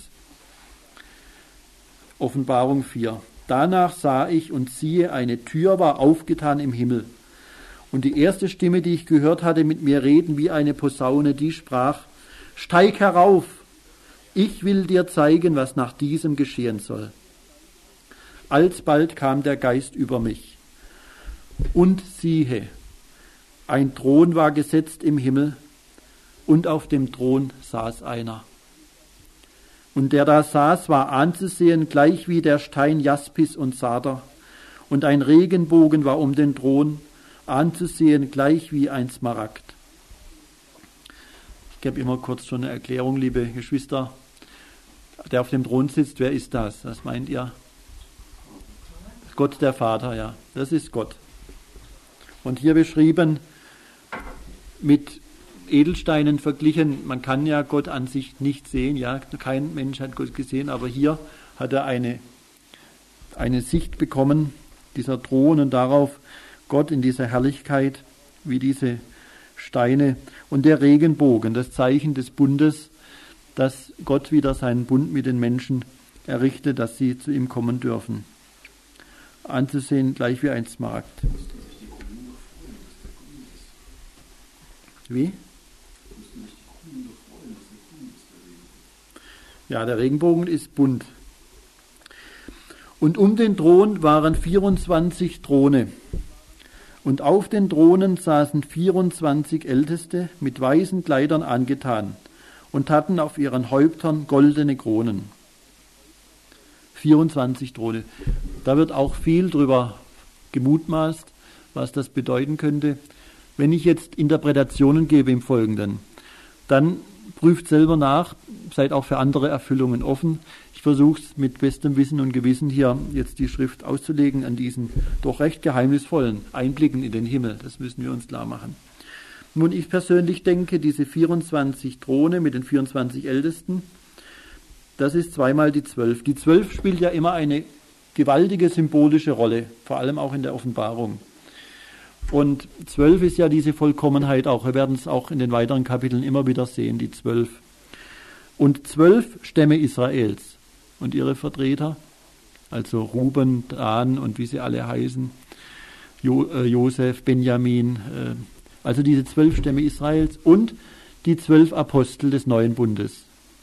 [SPEAKER 1] Offenbarung 4. Danach sah ich und siehe, eine Tür war aufgetan im Himmel. Und die erste Stimme, die ich gehört hatte, mit mir reden wie eine Posaune, die sprach: Steig herauf, ich will dir zeigen, was nach diesem geschehen soll. Alsbald kam der Geist über mich. Und siehe, ein Thron war gesetzt im Himmel, und auf dem Thron saß einer. Und der da saß, war anzusehen, gleich wie der Stein Jaspis und Sarder. Und ein Regenbogen war um den Thron, anzusehen, gleich wie ein Smaragd. Ich gebe immer kurz schon eine Erklärung, liebe Geschwister. Der auf dem Thron sitzt, wer ist das? Was meint ihr? Gott der Vater, ja. Das ist Gott. Und hier beschrieben mit Edelsteinen verglichen, man kann ja Gott an sich nicht sehen, ja, kein Mensch hat Gott gesehen, aber hier hat er eine Sicht bekommen, dieser Thron und darauf Gott in dieser Herrlichkeit, wie diese Steine und der Regenbogen, das Zeichen des Bundes, dass Gott wieder seinen Bund mit den Menschen errichtet, dass sie zu ihm kommen dürfen. Anzusehen gleich wie ein Smaragd. Wie? Ja, der Regenbogen ist bunt. Und um den Thron waren 24 Throne. Und auf den Thronen saßen 24 Älteste mit weißen Kleidern angetan und hatten auf ihren Häuptern goldene Kronen. 24 Throne. Da wird auch viel drüber gemutmaßt, was das bedeuten könnte. Wenn ich jetzt Interpretationen gebe im Folgenden, dann prüft selber nach, seid auch für andere Erfüllungen offen. Ich versuche es mit bestem Wissen und Gewissen hier jetzt die Schrift auszulegen an diesen doch recht geheimnisvollen Einblicken in den Himmel. Das müssen wir uns klar machen. Nun, ich persönlich denke, diese 24 Throne mit den 24 Ältesten, das ist zweimal die 12. Die 12 spielt ja immer eine gewaltige symbolische Rolle, vor allem auch in der Offenbarung. Und 12 ist ja diese Vollkommenheit auch. Wir werden es auch in den weiteren Kapiteln immer wieder sehen, die 12. Und 12 Stämme Israels und ihre Vertreter, also Ruben, Dan und wie sie alle heißen, Josef, Benjamin, also diese 12 Stämme Israels und die 12 Apostel des Neuen Bundes.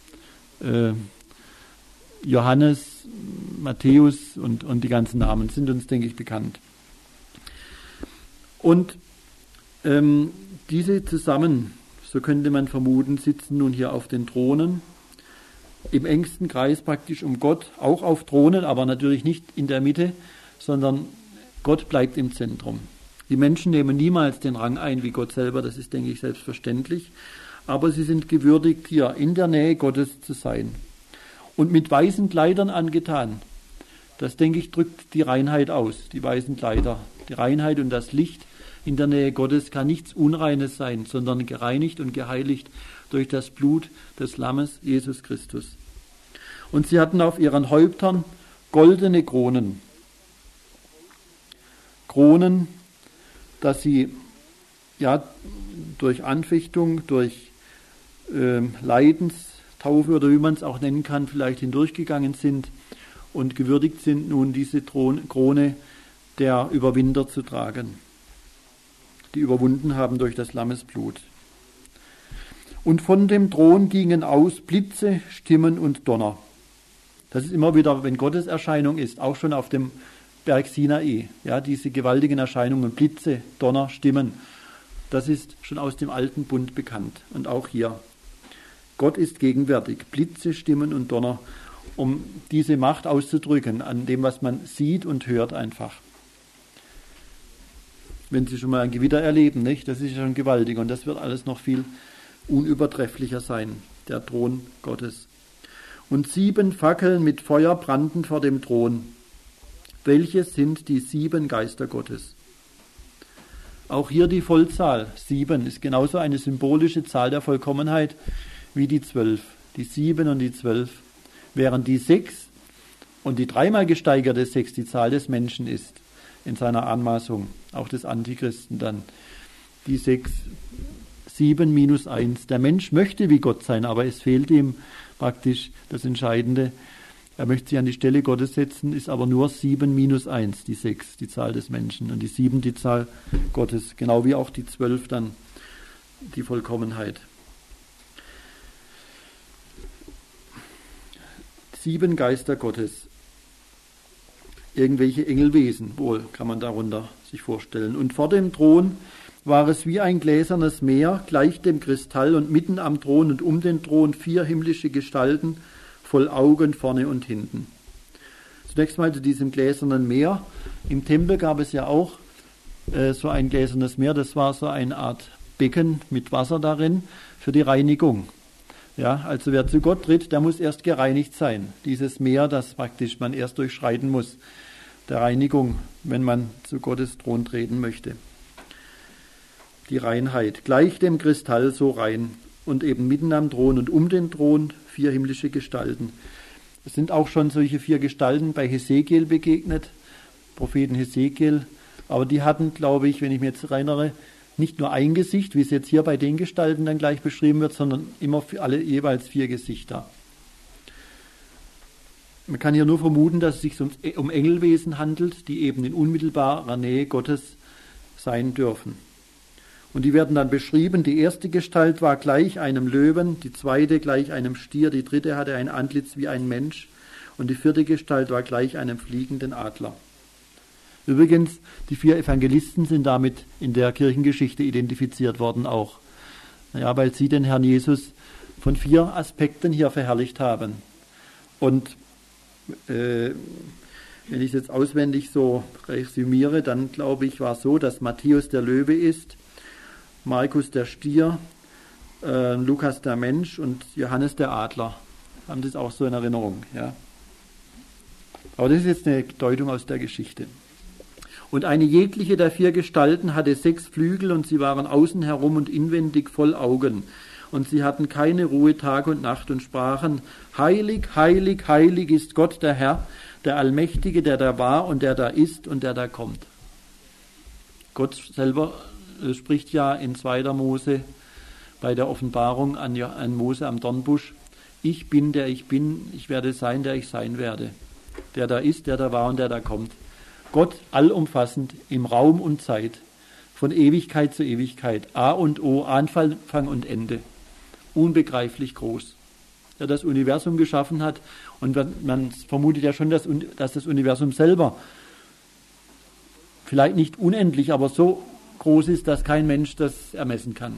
[SPEAKER 1] Johannes, Matthäus und die ganzen Namen sind uns, denke ich, bekannt. Und diese zusammen, so könnte man vermuten, sitzen nun hier auf den Thronen, im engsten Kreis praktisch um Gott, auch auf Thronen, aber natürlich nicht in der Mitte, sondern Gott bleibt im Zentrum. Die Menschen nehmen niemals den Rang ein wie Gott selber, das ist, denke ich, selbstverständlich, aber sie sind gewürdigt, hier in der Nähe Gottes zu sein. Und mit weißen Kleidern angetan, das, denke ich, drückt die Reinheit aus, die weißen Kleider. Die Reinheit und das Licht in der Nähe Gottes kann nichts Unreines sein, sondern gereinigt und geheiligt durch das Blut des Lammes Jesus Christus. Und sie hatten auf ihren Häuptern goldene Kronen. Kronen, dass sie ja durch Anfechtung, durch Leidenstaufe oder wie man es auch nennen kann, vielleicht hindurchgegangen sind und gewürdigt sind, nun diese Krone der Überwinder zu tragen, die überwunden haben durch das Lammesblut. Und von dem Thron gingen aus Blitze, Stimmen und Donner. Das ist immer wieder, wenn Gottes Erscheinung ist, auch schon auf dem Berg Sinai, ja, diese gewaltigen Erscheinungen, Blitze, Donner, Stimmen, das ist schon aus dem alten Bund bekannt. Und auch hier. Gott ist gegenwärtig, Blitze, Stimmen und Donner, um diese Macht auszudrücken an dem, was man sieht und hört einfach. Wenn Sie schon mal ein Gewitter erleben, nicht? Das ist schon gewaltig und das wird alles noch viel unübertrefflicher sein, der Thron Gottes. Und 7 Fackeln mit Feuer brannten vor dem Thron. Welche sind die 7 Geister Gottes? Auch hier die Vollzahl 7 ist genauso eine symbolische Zahl der Vollkommenheit wie die 12. Die 7 und die 12, während die 6 und die dreimal gesteigerte 6 die Zahl des Menschen ist in seiner Anmaßung, auch des Antichristen dann. Die 6, 7 minus 1. Der Mensch möchte wie Gott sein, aber es fehlt ihm praktisch das Entscheidende. Er möchte sich an die Stelle Gottes setzen, ist aber nur 7 minus 1, die 6, die Zahl des Menschen. Und die 7 die Zahl Gottes, genau wie auch die 12 dann die Vollkommenheit. 7 Geister Gottes. Irgendwelche Engelwesen, wohl, kann man darunter sich vorstellen. Und vor dem Thron war es wie ein gläsernes Meer, gleich dem Kristall, und mitten am Thron und um den Thron 4 himmlische Gestalten, voll Augen vorne und hinten. Zunächst mal zu diesem gläsernen Meer. Im Tempel gab es ja auch so ein gläsernes Meer, das war so eine Art Becken mit Wasser darin für die Reinigung. Ja, also wer zu Gott tritt, der muss erst gereinigt sein. Dieses Meer, das praktisch man erst durchschreiten muss, der Reinigung, wenn man zu Gottes Thron treten möchte. Die Reinheit, gleich dem Kristall so rein, und eben mitten am Thron und um den Thron 4 himmlische Gestalten. Es sind auch schon solche 4 Gestalten bei Hesekiel begegnet, Propheten Hesekiel, aber die hatten, glaube ich, wenn ich mir jetzt erinnere, nicht nur ein Gesicht, wie es jetzt hier bei den Gestalten dann gleich beschrieben wird, sondern immer für alle jeweils 4 Gesichter. Man kann hier nur vermuten, dass es sich um Engelwesen handelt, die eben in unmittelbarer Nähe Gottes sein dürfen. Und die werden dann beschrieben. Die erste Gestalt war gleich einem Löwen, die zweite gleich einem Stier, die dritte hatte ein Antlitz wie ein Mensch und die 4. Gestalt war gleich einem fliegenden Adler. Übrigens, die 4 Evangelisten sind damit in der Kirchengeschichte identifiziert worden auch. Ja, weil sie den Herrn Jesus von 4 Aspekten hier verherrlicht haben. Und wenn ich es jetzt auswendig so resümiere, dann glaube ich, war es so, dass Matthäus der Löwe ist, Markus der Stier, Lukas der Mensch und Johannes der Adler. Haben das auch so in Erinnerung. Ja. Aber das ist jetzt eine Deutung aus der Geschichte. Und eine jegliche der 4 Gestalten hatte 6 Flügel und sie waren außen herum und inwendig voll Augen. Und sie hatten keine Ruhe Tag und Nacht und sprachen, heilig, heilig, heilig ist Gott der Herr, der Allmächtige, der da war und der da ist und der da kommt. Gott selber spricht ja in 2. Mose bei der Offenbarung an Mose am Dornbusch, ich bin, der ich bin, ich werde sein, der ich sein werde. Der da ist, der da war und der da kommt. Gott allumfassend im Raum und Zeit, von Ewigkeit zu Ewigkeit, A und O, Anfang und Ende, unbegreiflich groß, der das Universum geschaffen hat. Und man vermutet ja schon, dass das Universum selber vielleicht nicht unendlich, aber so groß ist, dass kein Mensch das ermessen kann.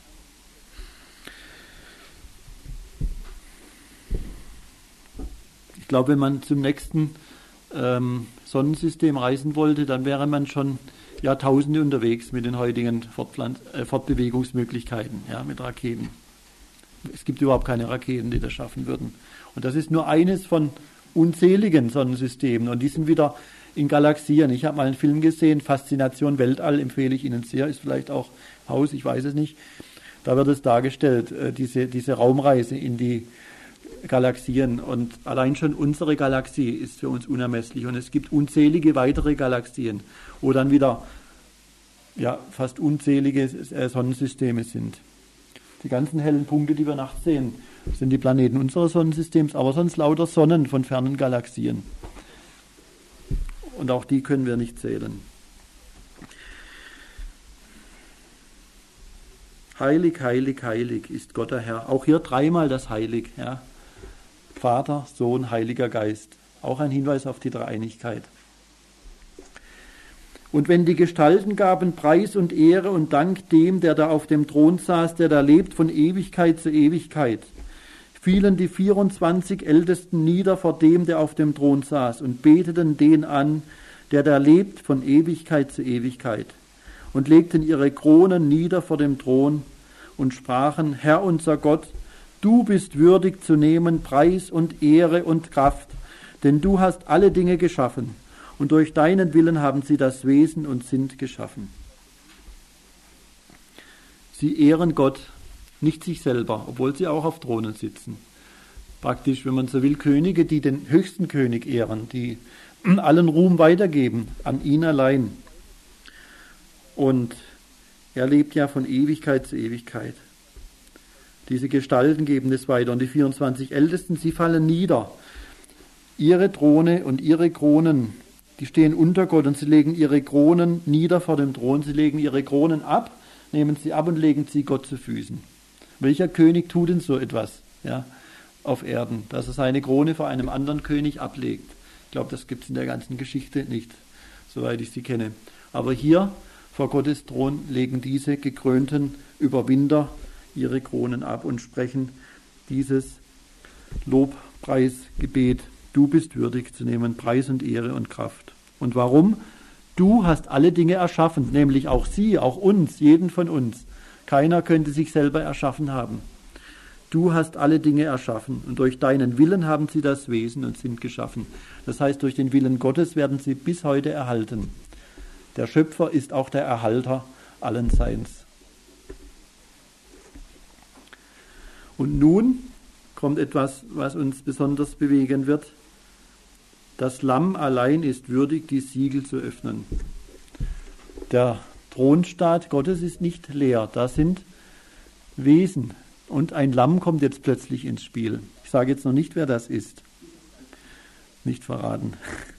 [SPEAKER 1] Ich glaube, wenn man zum nächsten Sonnensystem reisen wollte, dann wäre man schon Jahrtausende unterwegs mit den heutigen Fortbewegungsmöglichkeiten, ja, mit Raketen. Es gibt überhaupt keine Raketen, die das schaffen würden. Und das ist nur eines von unzähligen Sonnensystemen. Und die sind wieder in Galaxien. Ich habe mal einen Film gesehen, Faszination Weltall, empfehle ich Ihnen sehr, ist vielleicht auch Haus, ich weiß es nicht. Da wird es dargestellt, diese Raumreise in die Galaxien. Und allein schon unsere Galaxie ist für uns unermesslich. Und es gibt unzählige weitere Galaxien, wo dann wieder fast unzählige Sonnensysteme sind. Die ganzen hellen Punkte, die wir nachts sehen, sind die Planeten unseres Sonnensystems, aber sonst lauter Sonnen von fernen Galaxien. Und auch die können wir nicht zählen. Heilig, heilig, heilig ist Gott der Herr. Auch hier 3-mal das Heilig. Ja. Vater, Sohn, Heiliger Geist. Auch ein Hinweis auf die Dreieinigkeit. Und wenn die Gestalten gaben Preis und Ehre und Dank dem, der da auf dem Thron saß, der da lebt von Ewigkeit zu Ewigkeit, fielen die 24 Ältesten nieder vor dem, der auf dem Thron saß, und beteten den an, der da lebt von Ewigkeit zu Ewigkeit, und legten ihre Kronen nieder vor dem Thron und sprachen: Herr unser Gott, du bist würdig zu nehmen Preis und Ehre und Kraft, denn du hast alle Dinge geschaffen, und durch deinen Willen haben sie das Wesen und sind geschaffen. Sie ehren Gott, nicht sich selber, obwohl sie auch auf Thronen sitzen. Praktisch, wenn man so will, Könige, die den höchsten König ehren, die allen Ruhm weitergeben, an ihn allein. Und er lebt ja von Ewigkeit zu Ewigkeit. Diese Gestalten geben das weiter. Und die 24 Ältesten, sie fallen nieder. Ihre Throne und ihre Kronen, die stehen unter Gott, und sie legen ihre Kronen nieder vor dem Thron. Sie legen ihre Kronen ab, nehmen sie ab und legen sie Gott zu Füßen. Welcher König tut denn so etwas, ja, auf Erden, dass er seine Krone vor einem anderen König ablegt? Ich glaube, das gibt es in der ganzen Geschichte nicht, soweit ich sie kenne. Aber hier vor Gottes Thron legen diese gekrönten Überwinder ihre Kronen ab und sprechen dieses Lobpreisgebet: Du bist würdig zu nehmen Preis und Ehre und Kraft. Und warum? Du hast alle Dinge erschaffen, nämlich auch sie, auch uns, jeden von uns. Keiner könnte sich selber erschaffen haben. Du hast alle Dinge erschaffen, und durch deinen Willen haben sie das Wesen und sind geschaffen. Das heißt, durch den Willen Gottes werden sie bis heute erhalten. Der Schöpfer ist auch der Erhalter allen Seins. Und nun kommt etwas, was uns besonders bewegen wird. Das Lamm allein ist würdig, die Siegel zu öffnen. Der Thronstaat Gottes ist nicht leer, da sind Wesen. Und ein Lamm kommt jetzt plötzlich ins Spiel. Ich sage jetzt noch nicht, wer das ist. Nicht verraten.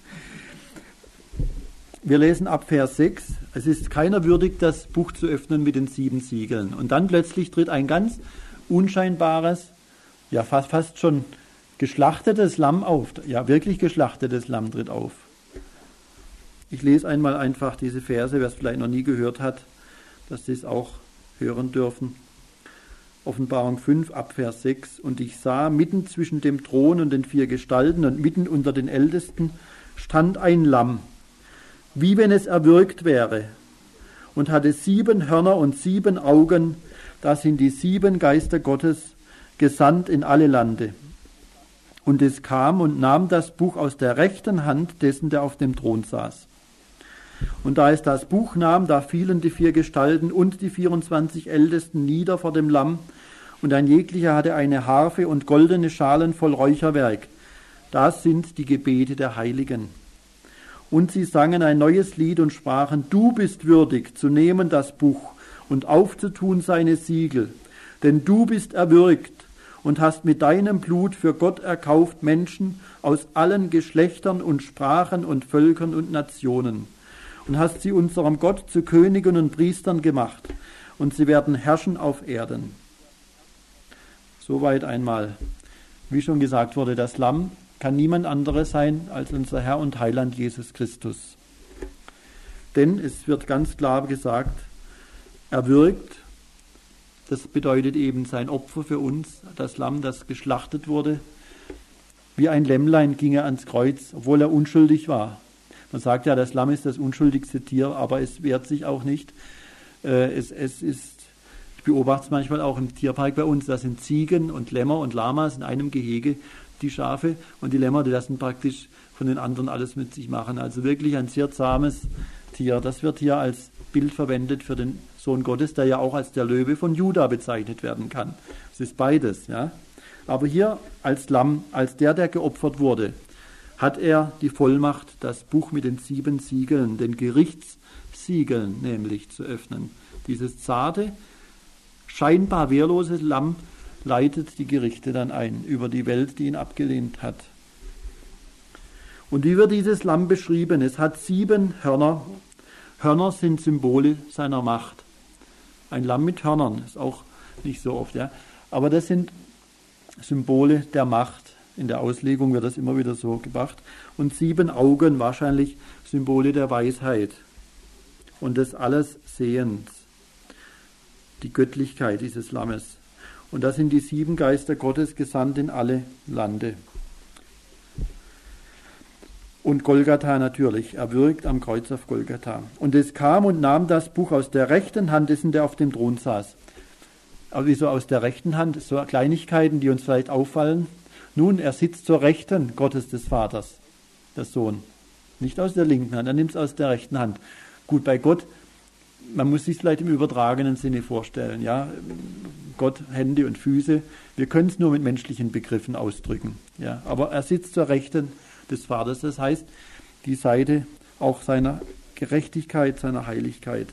[SPEAKER 1] Wir lesen ab Vers 6. Es ist keiner würdig, das Buch zu öffnen mit den 7 Siegeln. Und dann plötzlich tritt ein ganz unscheinbares, ja fast schon geschlachtetes Lamm auf. Ja, wirklich geschlachtetes Lamm tritt auf. Ich lese einmal einfach diese Verse, wer es vielleicht noch nie gehört hat, dass sie es auch hören dürfen. Offenbarung 5, ab Vers 6. Und ich sah, mitten zwischen dem Thron und den 4 Gestalten und mitten unter den Ältesten stand ein Lamm, wie wenn es erwürgt wäre, und hatte 7 Hörner und 7 Augen. Das sind die 7 Geister Gottes, gesandt in alle Lande. Und es kam und nahm das Buch aus der rechten Hand dessen, der auf dem Thron saß. Und da es das Buch nahm, da fielen die 4 Gestalten und die 24 Ältesten nieder vor dem Lamm, und ein jeglicher hatte eine Harfe und goldene Schalen voll Räucherwerk. Das sind die Gebete der Heiligen. Und sie sangen ein neues Lied und sprachen: Du bist würdig zu nehmen das Buch und aufzutun seine Siegel, denn du bist erwürgt und hast mit deinem Blut für Gott erkauft Menschen aus allen Geschlechtern und Sprachen und Völkern und Nationen, und hast sie unserem Gott zu Königen und Priestern gemacht, und sie werden herrschen auf Erden. Soweit einmal. Wie schon gesagt wurde, das Lamm kann niemand anderes sein als unser Herr und Heiland Jesus Christus. Denn es wird ganz klar gesagt, erwürgt, das bedeutet eben sein Opfer für uns, das Lamm, das geschlachtet wurde. Wie ein Lämmlein ging er ans Kreuz, obwohl er unschuldig war. Man sagt ja, das Lamm ist das unschuldigste Tier, aber es wehrt sich auch nicht. Ich beobachte es manchmal auch im Tierpark bei uns, da sind Ziegen und Lämmer und Lamas in einem Gehege, die Schafe, und die Lämmer, die lassen praktisch von den anderen alles mit sich machen. Also wirklich ein sehr zahmes Tier. Das wird hier als Bild verwendet für den Sohn Gottes, der ja auch als der Löwe von Juda bezeichnet werden kann. Es ist beides, ja. Aber hier als Lamm, als der geopfert wurde, hat er die Vollmacht, das Buch mit den 7 Siegeln, den Gerichtssiegeln nämlich, zu öffnen. Dieses zarte, scheinbar wehrlose Lamm leitet die Gerichte dann ein über die Welt, die ihn abgelehnt hat. Und wie wird dieses Lamm beschrieben? Es hat 7 Hörner. Hörner sind Symbole seiner Macht. Ein Lamm mit Hörnern ist auch nicht so oft, ja. Aber das sind Symbole der Macht. In der Auslegung wird das immer wieder so gebracht. Und 7 Augen, wahrscheinlich Symbole der Weisheit. und des alles Sehens. Die Göttlichkeit dieses Lammes. Und das sind die 7 Geister Gottes gesandt in alle Lande. Und Golgatha natürlich, er wirkt am Kreuz auf Golgatha. Und es kam und nahm das Buch aus der rechten Hand dessen, der auf dem Thron saß. Aber wieso aus der rechten Hand? So Kleinigkeiten, die uns vielleicht auffallen. Nun, er sitzt zur Rechten Gottes des Vaters, der Sohn. Nicht aus der linken Hand, er nimmt es aus der rechten Hand. Gut, bei Gott, man muss sich vielleicht im übertragenen Sinne vorstellen. Ja? Gott, Hände und Füße, wir können es nur mit menschlichen Begriffen ausdrücken. Ja? Aber er sitzt zur Rechten des Vaters, das heißt, die Seite auch seiner Gerechtigkeit, seiner Heiligkeit.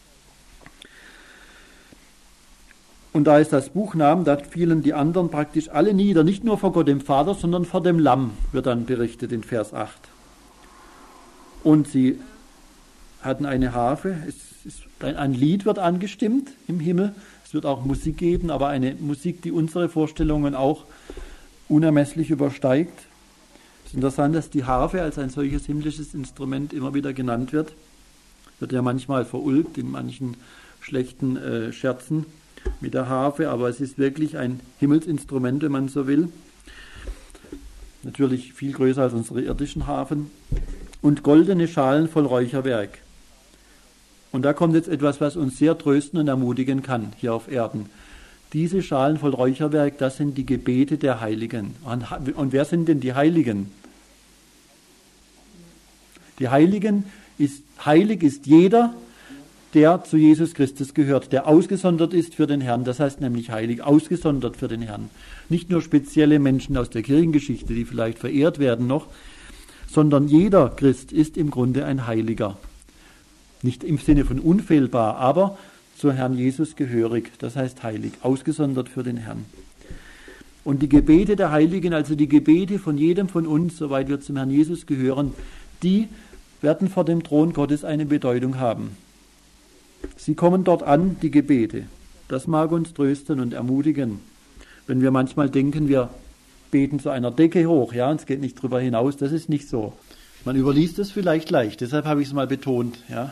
[SPEAKER 1] Und da es das Buch nahm, da fielen die anderen praktisch alle nieder, nicht nur vor Gott dem Vater, sondern vor dem Lamm, wird dann berichtet in Vers 8. Und sie hatten eine Harfe, ein Lied wird angestimmt im Himmel, es wird auch Musik geben, aber eine Musik, die unsere Vorstellungen auch unermesslich übersteigt. Es ist interessant, dass die Harfe als ein solches himmlisches Instrument immer wieder genannt wird. Wird ja manchmal verulgt in manchen schlechten Scherzen mit der Harfe, aber es ist wirklich ein Himmelsinstrument, wenn man so will. Natürlich viel größer als unsere irdischen Harfen. Und goldene Schalen voll Räucherwerk. Und da kommt jetzt etwas, was uns sehr trösten und ermutigen kann hier auf Erden. Diese Schalen voll Räucherwerk, das sind die Gebete der Heiligen. Und wer sind denn die Heiligen? Die Heiligen heilig ist jeder, der zu Jesus Christus gehört, der ausgesondert ist für den Herrn. Das heißt nämlich heilig, ausgesondert für den Herrn. Nicht nur spezielle Menschen aus der Kirchengeschichte, die vielleicht verehrt werden noch, sondern jeder Christ ist im Grunde ein Heiliger. Nicht im Sinne von unfehlbar, aber zu Herrn Jesus gehörig. Das heißt heilig, ausgesondert für den Herrn. Und die Gebete der Heiligen, also die Gebete von jedem von uns, soweit wir zum Herrn Jesus gehören, die werden vor dem Thron Gottes eine Bedeutung haben. Sie kommen dort an, die Gebete. Das mag uns trösten und ermutigen. Wenn wir manchmal denken, wir beten zu einer Decke hoch, ja, und es geht nicht drüber hinaus, das ist nicht so. Man überliest es vielleicht leicht, deshalb habe ich es mal betont, ja.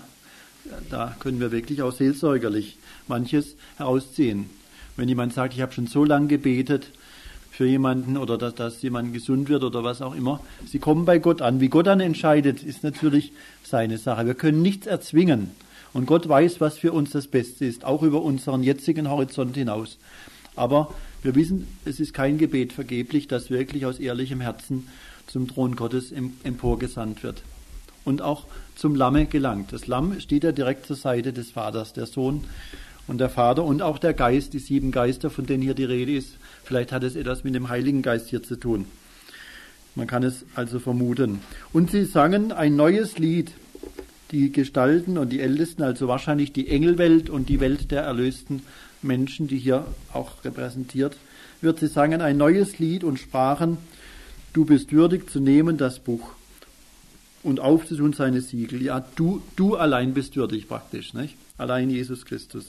[SPEAKER 1] Da können wir wirklich auch seelsorgerlich manches herausziehen. Wenn jemand sagt, ich habe schon so lange gebetet für jemanden oder dass jemand gesund wird oder was auch immer, sie kommen bei Gott an. Wie Gott dann entscheidet, ist natürlich seine Sache. Wir können nichts erzwingen. Und Gott weiß, was für uns das Beste ist, auch über unseren jetzigen Horizont hinaus. Aber wir wissen, es ist kein Gebet vergeblich, das wirklich aus ehrlichem Herzen zum Thron Gottes emporgesandt wird. Und auch zum Lamme gelangt. Das Lamm steht ja direkt zur Seite des Vaters, der Sohn und der Vater und auch der Geist, die 7 Geister, von denen hier die Rede ist. Vielleicht hat es etwas mit dem Heiligen Geist hier zu tun. Man kann es also vermuten. Und sie sangen ein neues Lied, die Gestalten und die Ältesten, also wahrscheinlich die Engelwelt und die Welt der erlösten Menschen, die hier auch repräsentiert wird. Sie sangen ein neues Lied und sprachen, du bist würdig zu nehmen das Buch und aufzutun seine Siegel. Ja, du allein bist würdig praktisch, nicht? Allein Jesus Christus.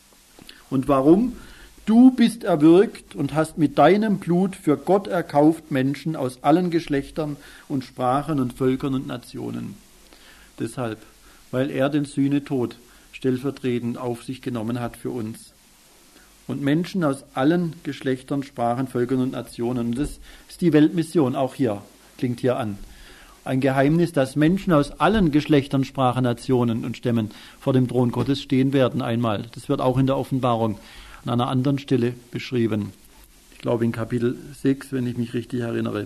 [SPEAKER 1] Und warum? Du bist erwürgt und hast mit deinem Blut für Gott erkauft Menschen aus allen Geschlechtern und Sprachen und Völkern und Nationen. Deshalb, weil er den Sühnetod stellvertretend auf sich genommen hat für uns. Und Menschen aus allen Geschlechtern, Sprachen, Völkern und Nationen. Und das ist die Weltmission, auch hier, klingt hier an. Ein Geheimnis, dass Menschen aus allen Geschlechtern, Sprachen, Nationen und Stämmen vor dem Thron Gottes stehen werden einmal. Das wird auch in der Offenbarung an einer anderen Stelle beschrieben. Ich glaube in Kapitel 6, wenn ich mich richtig erinnere.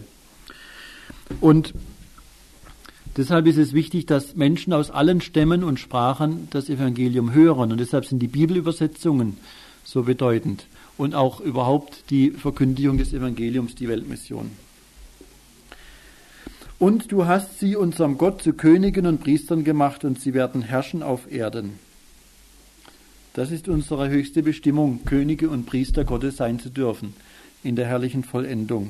[SPEAKER 1] Und deshalb ist es wichtig, dass Menschen aus allen Stämmen und Sprachen das Evangelium hören. Und deshalb sind die Bibelübersetzungen so bedeutend. Und auch überhaupt die Verkündigung des Evangeliums, die Weltmission. Und du hast sie unserem Gott zu Königen und Priestern gemacht und sie werden herrschen auf Erden. Das ist unsere höchste Bestimmung, Könige und Priester Gottes sein zu dürfen, in der herrlichen Vollendung.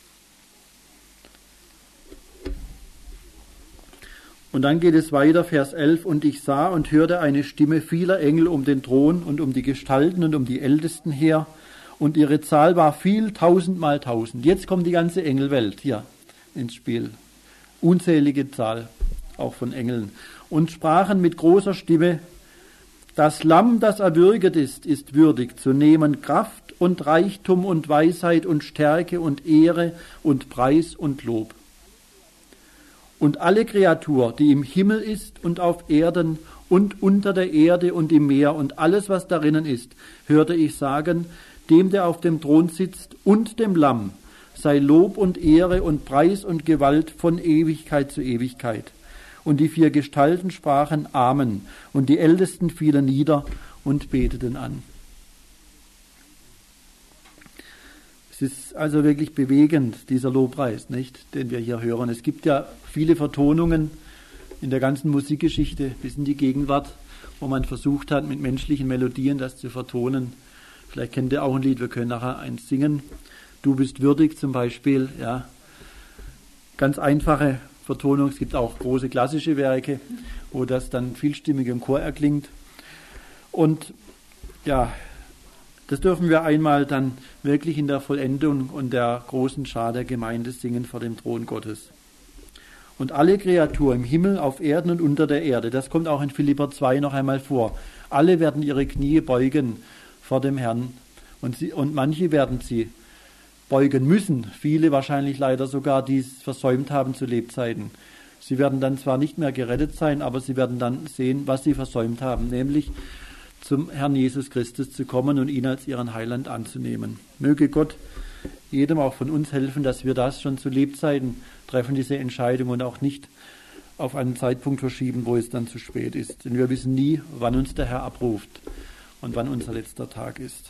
[SPEAKER 1] Und dann geht es weiter, Vers 11, und ich sah und hörte eine Stimme vieler Engel um den Thron und um die Gestalten und um die Ältesten her, und ihre Zahl war viel, 1000 mal 1000. Jetzt kommt die ganze Engelwelt hier ins Spiel. Unzählige Zahl. auch von Engeln, und sprachen mit großer Stimme: Das Lamm, das erwürget ist würdig zu nehmen Kraft und Reichtum und Weisheit und Stärke und Ehre und Preis und Lob. Und alle Kreatur, die im Himmel ist und auf Erden und unter der Erde und im Meer und alles, was darinnen ist, hörte ich sagen, dem, der auf dem Thron sitzt und dem Lamm, sei Lob und Ehre und Preis und Gewalt von Ewigkeit zu Ewigkeit. Und die 4 Gestalten sprachen Amen, und die Ältesten fielen nieder und beteten an. Es ist also wirklich bewegend, dieser Lobpreis, nicht, den wir hier hören. Es gibt ja viele Vertonungen in der ganzen Musikgeschichte bis in die Gegenwart, wo man versucht hat, mit menschlichen Melodien das zu vertonen. Vielleicht kennt ihr auch ein Lied, wir können nachher eins singen. Du bist würdig zum Beispiel, ja. Ganz einfache Vertonung. Es gibt auch große klassische Werke, wo das dann vielstimmig im Chor erklingt. Und ja, das dürfen wir einmal dann wirklich in der Vollendung und der großen Schar der Gemeinde singen vor dem Thron Gottes. Und alle Kreatur im Himmel, auf Erden und unter der Erde, das kommt auch in Philipper 2 noch einmal vor. Alle werden ihre Knie beugen vor dem Herrn und manche werden sie beugen müssen, viele wahrscheinlich leider sogar, die es versäumt haben zu Lebzeiten. Sie werden dann zwar nicht mehr gerettet sein, aber sie werden dann sehen, was sie versäumt haben, nämlich zum Herrn Jesus Christus zu kommen und ihn als ihren Heiland anzunehmen. Möge Gott jedem auch von uns helfen, dass wir das schon zu Lebzeiten treffen, diese Entscheidung, und auch nicht auf einen Zeitpunkt verschieben, wo es dann zu spät ist. Denn wir wissen nie, wann uns der Herr abruft und wann unser letzter Tag ist.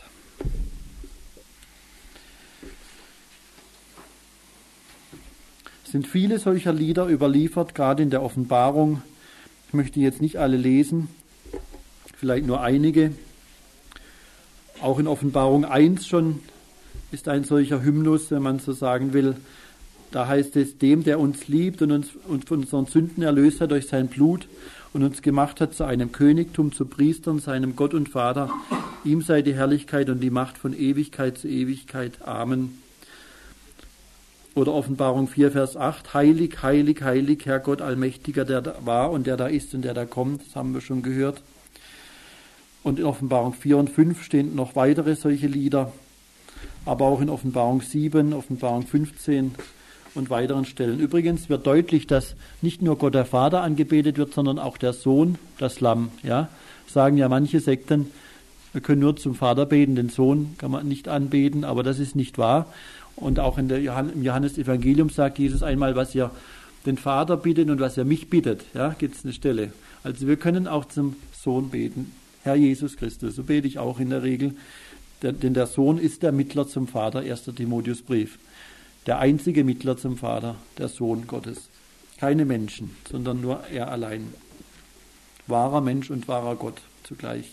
[SPEAKER 1] Es sind viele solcher Lieder überliefert, gerade in der Offenbarung. Ich möchte jetzt nicht alle lesen, vielleicht nur einige. Auch in Offenbarung 1 schon ist ein solcher Hymnus, wenn man so sagen will. Da heißt es, dem, der uns liebt und uns von unseren Sünden erlöst hat durch sein Blut und uns gemacht hat zu einem Königtum, zu Priestern, seinem Gott und Vater. Ihm sei die Herrlichkeit und die Macht von Ewigkeit zu Ewigkeit. Amen. Oder Offenbarung 4, Vers 8. Heilig, heilig, heilig, Herr Gott Allmächtiger, der da war und der da ist und der da kommt. Das haben wir schon gehört. Und in Offenbarung 4 und 5 stehen noch weitere solche Lieder. Aber auch in Offenbarung 7, Offenbarung 15 und weiteren Stellen. Übrigens wird deutlich, dass nicht nur Gott der Vater angebetet wird, sondern auch der Sohn, das Lamm. Ja? Sagen ja manche Sekten, wir können nur zum Vater beten, den Sohn kann man nicht anbeten, aber das ist nicht wahr. Und auch im Johannesevangelium sagt Jesus einmal, was ihr den Vater bittet und was ihr mich bittet. Ja, gibt es eine Stelle. Also wir können auch zum Sohn beten, Herr Jesus Christus. So bete ich auch in der Regel. Denn der Sohn ist der Mittler zum Vater, 1. Timotheusbrief. Der einzige Mittler zum Vater, der Sohn Gottes. Keine Menschen, sondern nur er allein. Wahrer Mensch und wahrer Gott zugleich.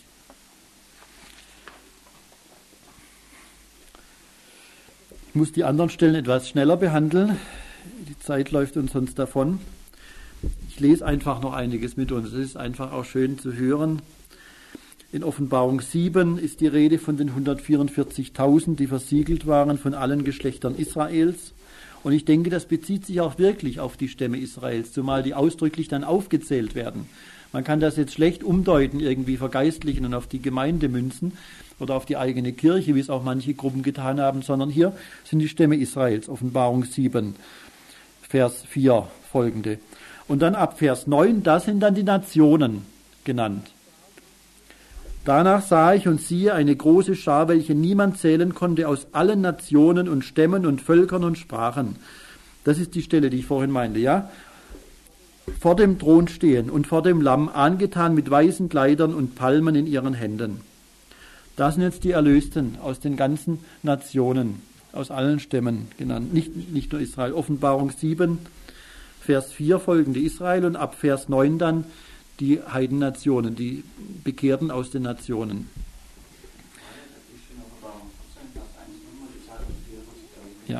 [SPEAKER 1] Ich muss die anderen Stellen etwas schneller behandeln. Die Zeit läuft uns sonst davon. Ich lese einfach noch einiges mit uns. Es ist einfach auch schön zu hören. In Offenbarung 7 ist die Rede von den 144.000, die versiegelt waren von allen Geschlechtern Israels. Und ich denke, das bezieht sich auch wirklich auf die Stämme Israels, zumal die ausdrücklich dann aufgezählt werden. Man kann das jetzt schlecht umdeuten, irgendwie vergeistlichen und auf die Gemeinde münzen oder auf die eigene Kirche, wie es auch manche Gruppen getan haben, sondern hier sind die Stämme Israels, Offenbarung 7, Vers 4 folgende. Und dann ab Vers 9, da sind dann die Nationen genannt. Danach sah ich und siehe eine große Schar, welche niemand zählen konnte, aus allen Nationen und Stämmen und Völkern und Sprachen. Das ist die Stelle, die ich vorhin meinte, ja? Vor dem Thron stehen und vor dem Lamm, angetan mit weißen Kleidern und Palmen in ihren Händen. Das sind jetzt die Erlösten aus den ganzen Nationen, aus allen Stämmen genannt, nicht nur Israel. Offenbarung 7, Vers 4 folgende Israel und ab Vers 9 dann die Heidennationen, die Bekehrten aus den Nationen. Ja.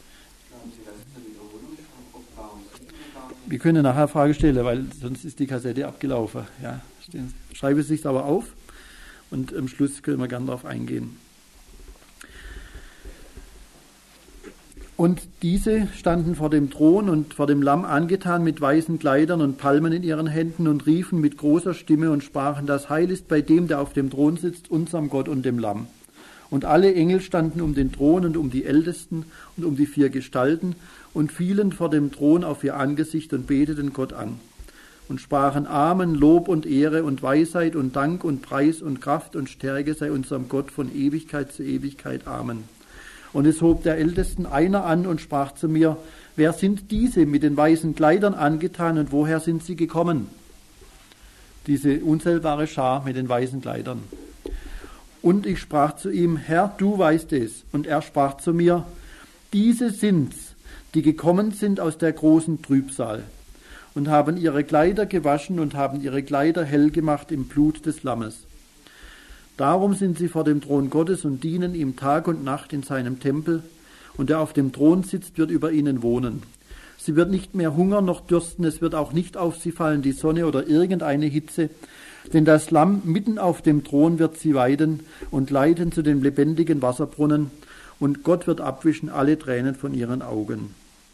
[SPEAKER 1] Wir können nachher eine Frage stellen, weil sonst ist die Kassette abgelaufen. Ja, schreibe es sich aber auf und am Schluss können wir gerne darauf eingehen. Und diese standen vor dem Thron und vor dem Lamm angetan mit weißen Kleidern und Palmen in ihren Händen und riefen mit großer Stimme und sprachen, das Heil ist bei dem, der auf dem Thron sitzt, unserem Gott und dem Lamm. Und alle Engel standen um den Thron und um die Ältesten und um die 4 Gestalten und fielen vor dem Thron auf ihr Angesicht und beteten Gott an. Und sprachen Amen, Lob und Ehre und Weisheit und Dank und Preis und Kraft und Stärke sei unserem Gott von Ewigkeit zu Ewigkeit. Amen. Und es hob der Ältesten einer an und sprach zu mir, wer sind diese mit den weißen Kleidern angetan und woher sind sie gekommen? Diese unzählbare Schar mit den weißen Kleidern. Und ich sprach zu ihm, Herr, du weißt es. Und er sprach zu mir, diese sind's, die gekommen sind aus der großen Trübsal und haben ihre Kleider gewaschen und haben ihre Kleider hell gemacht im Blut des Lammes. Darum sind sie vor dem Thron Gottes und dienen ihm Tag und Nacht in seinem Tempel, und der auf dem Thron sitzt, wird über ihnen wohnen. Sie wird nicht mehr hungern noch dürsten, es wird auch nicht auf sie fallen die Sonne oder irgendeine Hitze, denn das Lamm mitten auf dem Thron wird sie weiden und leiten zu dem lebendigen Wasserbrunnen, und Gott wird abwischen alle Tränen von ihren Augen.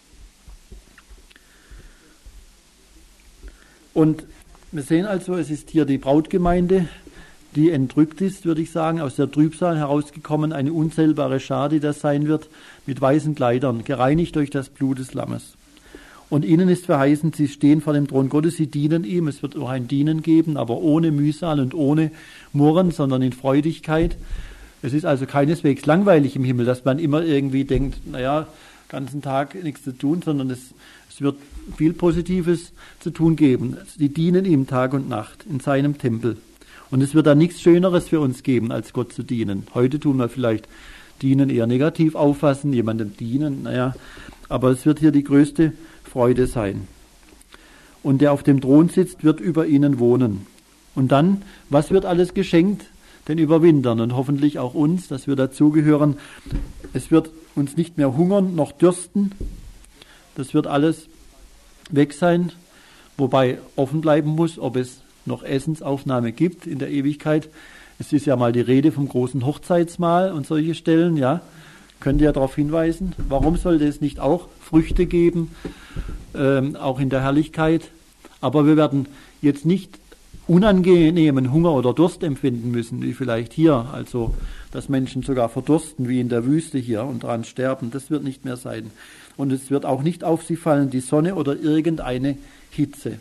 [SPEAKER 1] Und wir sehen also, es ist hier die Brautgemeinde, die entrückt ist, würde ich sagen, aus der Trübsal herausgekommen, eine unzählbare Schar, die das sein wird, mit weißen Kleidern, gereinigt durch das Blut des Lammes. Und ihnen ist verheißen, sie stehen vor dem Thron Gottes, sie dienen ihm, es wird auch ein Dienen geben, aber ohne Mühsal und ohne Murren, sondern in Freudigkeit. Es ist also keineswegs langweilig im Himmel, dass man immer irgendwie denkt, naja, ganzen Tag nichts zu tun, sondern es wird viel Positives zu tun geben. Sie dienen ihm Tag und Nacht in seinem Tempel. Und es wird da nichts Schöneres für uns geben, als Gott zu dienen. Heute tun wir vielleicht dienen eher negativ auffassen, jemandem dienen, naja, aber es wird hier die größte Freude sein. Und der auf dem Thron sitzt, wird über ihnen wohnen. Und dann, was wird alles geschenkt? Den Überwindern und hoffentlich auch uns, dass wir dazugehören. Es wird uns nicht mehr hungern noch dürsten. Das wird alles weg sein, wobei offen bleiben muss, ob es noch Essensaufnahme gibt in der Ewigkeit. Es ist ja mal die Rede vom großen Hochzeitsmahl und solche Stellen, ja. Könnt ihr darauf hinweisen? Warum sollte es nicht auch Früchte geben, auch in der Herrlichkeit? Aber wir werden jetzt nicht unangenehmen Hunger oder Durst empfinden müssen, wie vielleicht hier. Also, dass Menschen sogar verdursten, wie in der Wüste hier und daran sterben. Das wird nicht mehr sein. Und es wird auch nicht auf sie fallen, die Sonne oder irgendeine Hitze.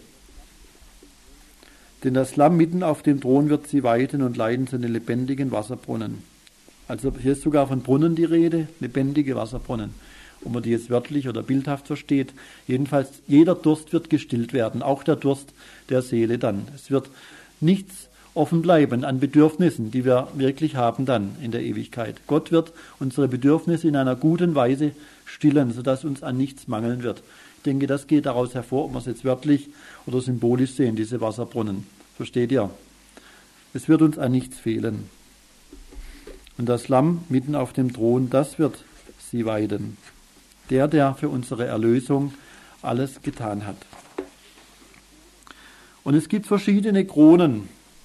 [SPEAKER 1] Denn das Lamm mitten auf dem Thron wird sie weiden und leiten zu den lebendigen Wasserbrunnen. Also hier ist sogar von Brunnen die Rede, lebendige Wasserbrunnen. Ob man die jetzt wörtlich oder bildhaft versteht. Jedenfalls, jeder Durst wird gestillt werden, auch der Durst der Seele dann. Es wird nichts offen bleiben an Bedürfnissen, die wir wirklich haben dann in der Ewigkeit. Gott wird unsere Bedürfnisse in einer guten Weise stillen, sodass uns an nichts mangeln wird. Ich denke, das geht daraus hervor, ob wir es jetzt wörtlich oder symbolisch sehen, diese Wasserbrunnen. Versteht ihr? Es wird uns an nichts fehlen. Und das Lamm mitten auf dem Thron, das wird sie weiden. Der für unsere Erlösung alles getan hat. Und es gibt verschiedene Kronen.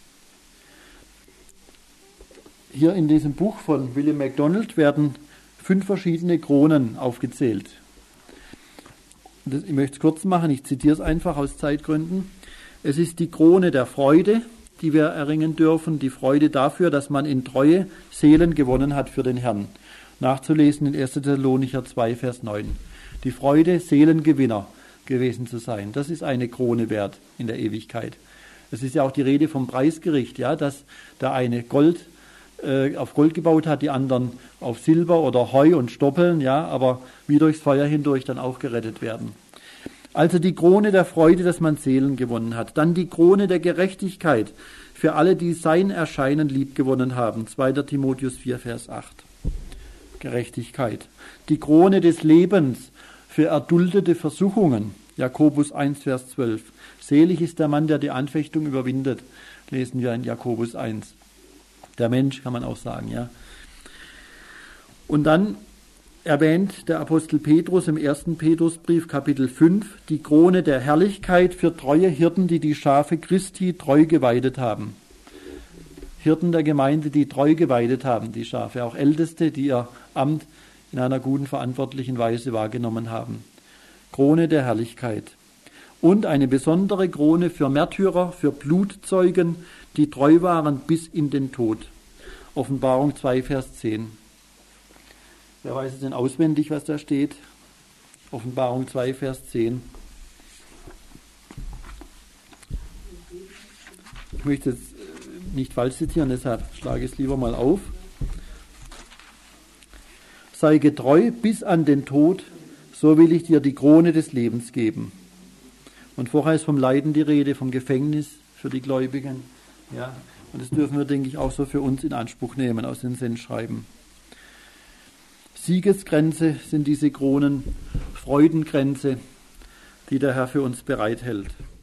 [SPEAKER 1] Hier in diesem Buch von William MacDonald werden 5 verschiedene Kronen aufgezählt. Ich möchte es kurz machen, ich zitiere es einfach aus Zeitgründen. Es ist die Krone der Freude, die wir erringen dürfen, die Freude dafür, dass man in Treue Seelen gewonnen hat für den Herrn. Nachzulesen in 1. Thessalonicher 2, Vers 9. Die Freude, Seelengewinner gewesen zu sein, das ist eine Krone wert in der Ewigkeit. Es ist ja auch die Rede vom Preisgericht, ja, dass der eine auf Gold gebaut hat, die anderen auf Silber oder Heu und Stoppeln, ja, aber wie durchs Feuer hindurch dann auch gerettet werden. Also die Krone der Freude, dass man Seelen gewonnen hat. Dann die Krone der Gerechtigkeit für alle, die sein Erscheinen liebgewonnen haben. 2. Timotheus 4, Vers 8. Gerechtigkeit. Die Krone des Lebens für erduldete Versuchungen. Jakobus 1, Vers 12. Selig ist der Mann, der die Anfechtung überwindet. Lesen wir in Jakobus 1. Der Mensch, kann man auch sagen, ja. Und dann erwähnt der Apostel Petrus im 1. Petrusbrief, Kapitel 5, die Krone der Herrlichkeit für treue Hirten, die die Schafe Christi treu geweidet haben. Hirten der Gemeinde, die treu geweidet haben, die Schafe, auch Älteste, die ihr Amt in einer guten, verantwortlichen Weise wahrgenommen haben. Krone der Herrlichkeit. Und eine besondere Krone für Märtyrer, für Blutzeugen, die treu waren bis in den Tod. Offenbarung 2, Vers 10. Wer weiß es denn auswendig, was da steht? Offenbarung 2, Vers 10. Ich möchte es nicht falsch zitieren, deshalb schlage ich es lieber mal auf. Sei getreu bis an den Tod, so will ich dir die Krone des Lebens geben. Und vorher ist vom Leiden die Rede, vom Gefängnis für die Gläubigen. Ja, und das dürfen wir, denke ich, auch so für uns in Anspruch nehmen aus den Sendschreiben. Siegesgrenze sind diese Kronen, Freudenkränze, die der Herr für uns bereithält.